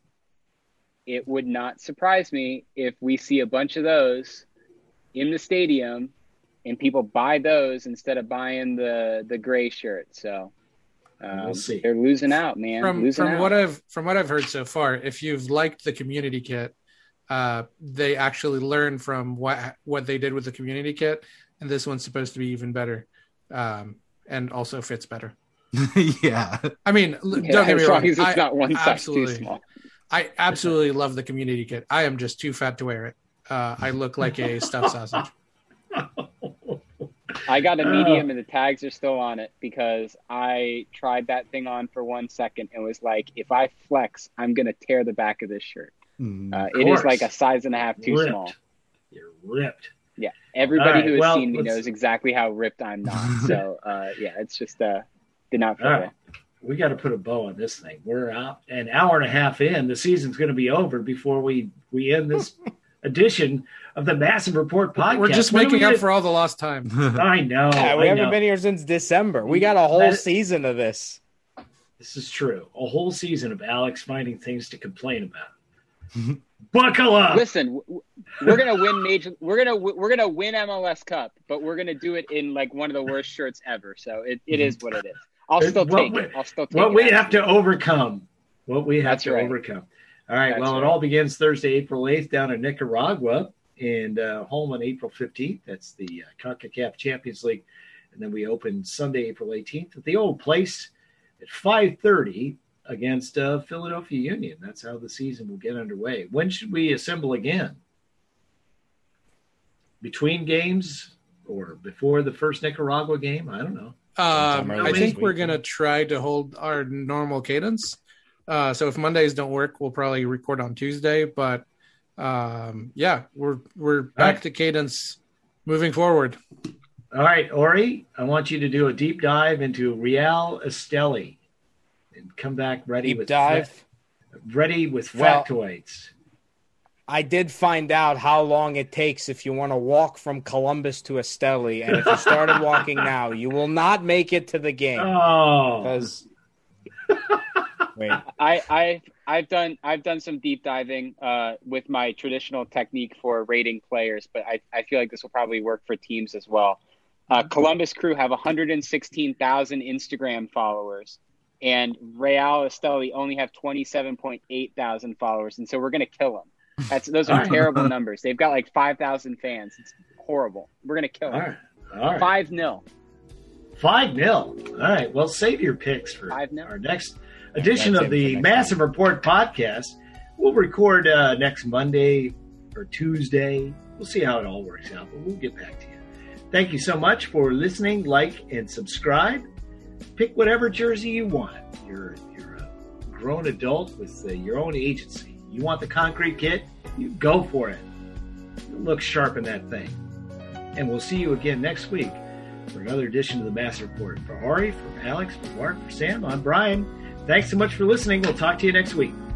it would not surprise me if we see a bunch of those in the stadium and people buy those instead of buying the the gray shirt. So um, We'll see. they're losing out, man. From losing from out. what I've from what I've heard so far, if you've liked the community kit, uh, they actually learned from what what they did with the community kit, and this one's supposed to be even better, um, and also fits better. Yeah. I mean, l- Yeah, don't get me as long wrong. as it's I, not one size too absolutely- small. I absolutely love the community kit. I am just too fat to wear it. Uh, I look like a stuffed sausage. I got a medium and the tags are still on it because I tried that thing on for one second and was like, if I flex, I'm going to tear the back of this shirt. Mm. Uh, it is course. like a size and a half too ripped. small. You're ripped. Yeah. Everybody All right, who has well, seen me let's- knows exactly how ripped I'm not. So, uh, yeah, it's just uh, did not feel All well. right. We got to put a bow on this thing. We're out an hour and a half in. The season's going to be over before we we end this edition of the Massive Report podcast. We're just When are we making up gonna- for all the lost time. I know. yeah, we I haven't know. been here since December. We got a whole That- season of this. This is true. A whole season of Alex finding things to complain about. Buckle up. Listen, w- w- we're gonna win major. We're gonna w- we're gonna win M L S Cup, but we're gonna do it in like one of the worst shirts ever. So it, it is what it is. I'll still What take we- it. I'll still take What it. we have to overcome. What we have That's to right. overcome. All right. That's well, it right. all begins Thursday, April eighth, down in Nicaragua, and uh, home on April fifteenth. That's the uh, CONCACAF Champions League, and then we open Sunday, April eighteenth, at the old place at five thirty against uh, Philadelphia Union. That's how the season will get underway. When should we assemble again? Between games or before the first Nicaragua game? I don't know. Um, early I this think week. we're gonna try to hold our normal cadence. Uh, so if Mondays don't work, we'll probably record on Tuesday. But um, yeah, we're we're back right. to cadence moving forward. All right, Ori, I want you to do a deep dive into Real Esteli and come back ready Deep with dive. fa- ready with Well- factoids. I did find out how long it takes if you want to walk from Columbus to Esteli, and if you started walking now, you will not make it to the game Oh, because. Wait, I, I I've done I've done some deep diving uh, with my traditional technique for rating players, but I, I feel like this will probably work for teams as well. Uh, Columbus Crew have one hundred sixteen thousand Instagram followers, and Real Esteli only have twenty-seven point eight thousand followers, and so we're gonna kill them. That's those are All right. terrible numbers. They've got like five thousand fans. It's horrible. We're gonna kill all them. right, all right. Five nil. Five nil. All right. Well, save your picks for Five nil. our next edition that's of it for the next Massive Report podcast. We'll record uh, next Monday or Tuesday. We'll see how it all works out, but we'll get back to you. Thank you so much for listening. Like and subscribe. Pick whatever jersey you want. You're you're a grown adult with uh, your own agency. You want the concrete kit? You go for it. Look sharp in that thing. And we'll see you again next week for another edition of the Mass Report. For Ari, for Alex, for Mark, for Sam, I'm Brian. Thanks so much for listening. We'll talk to you next week.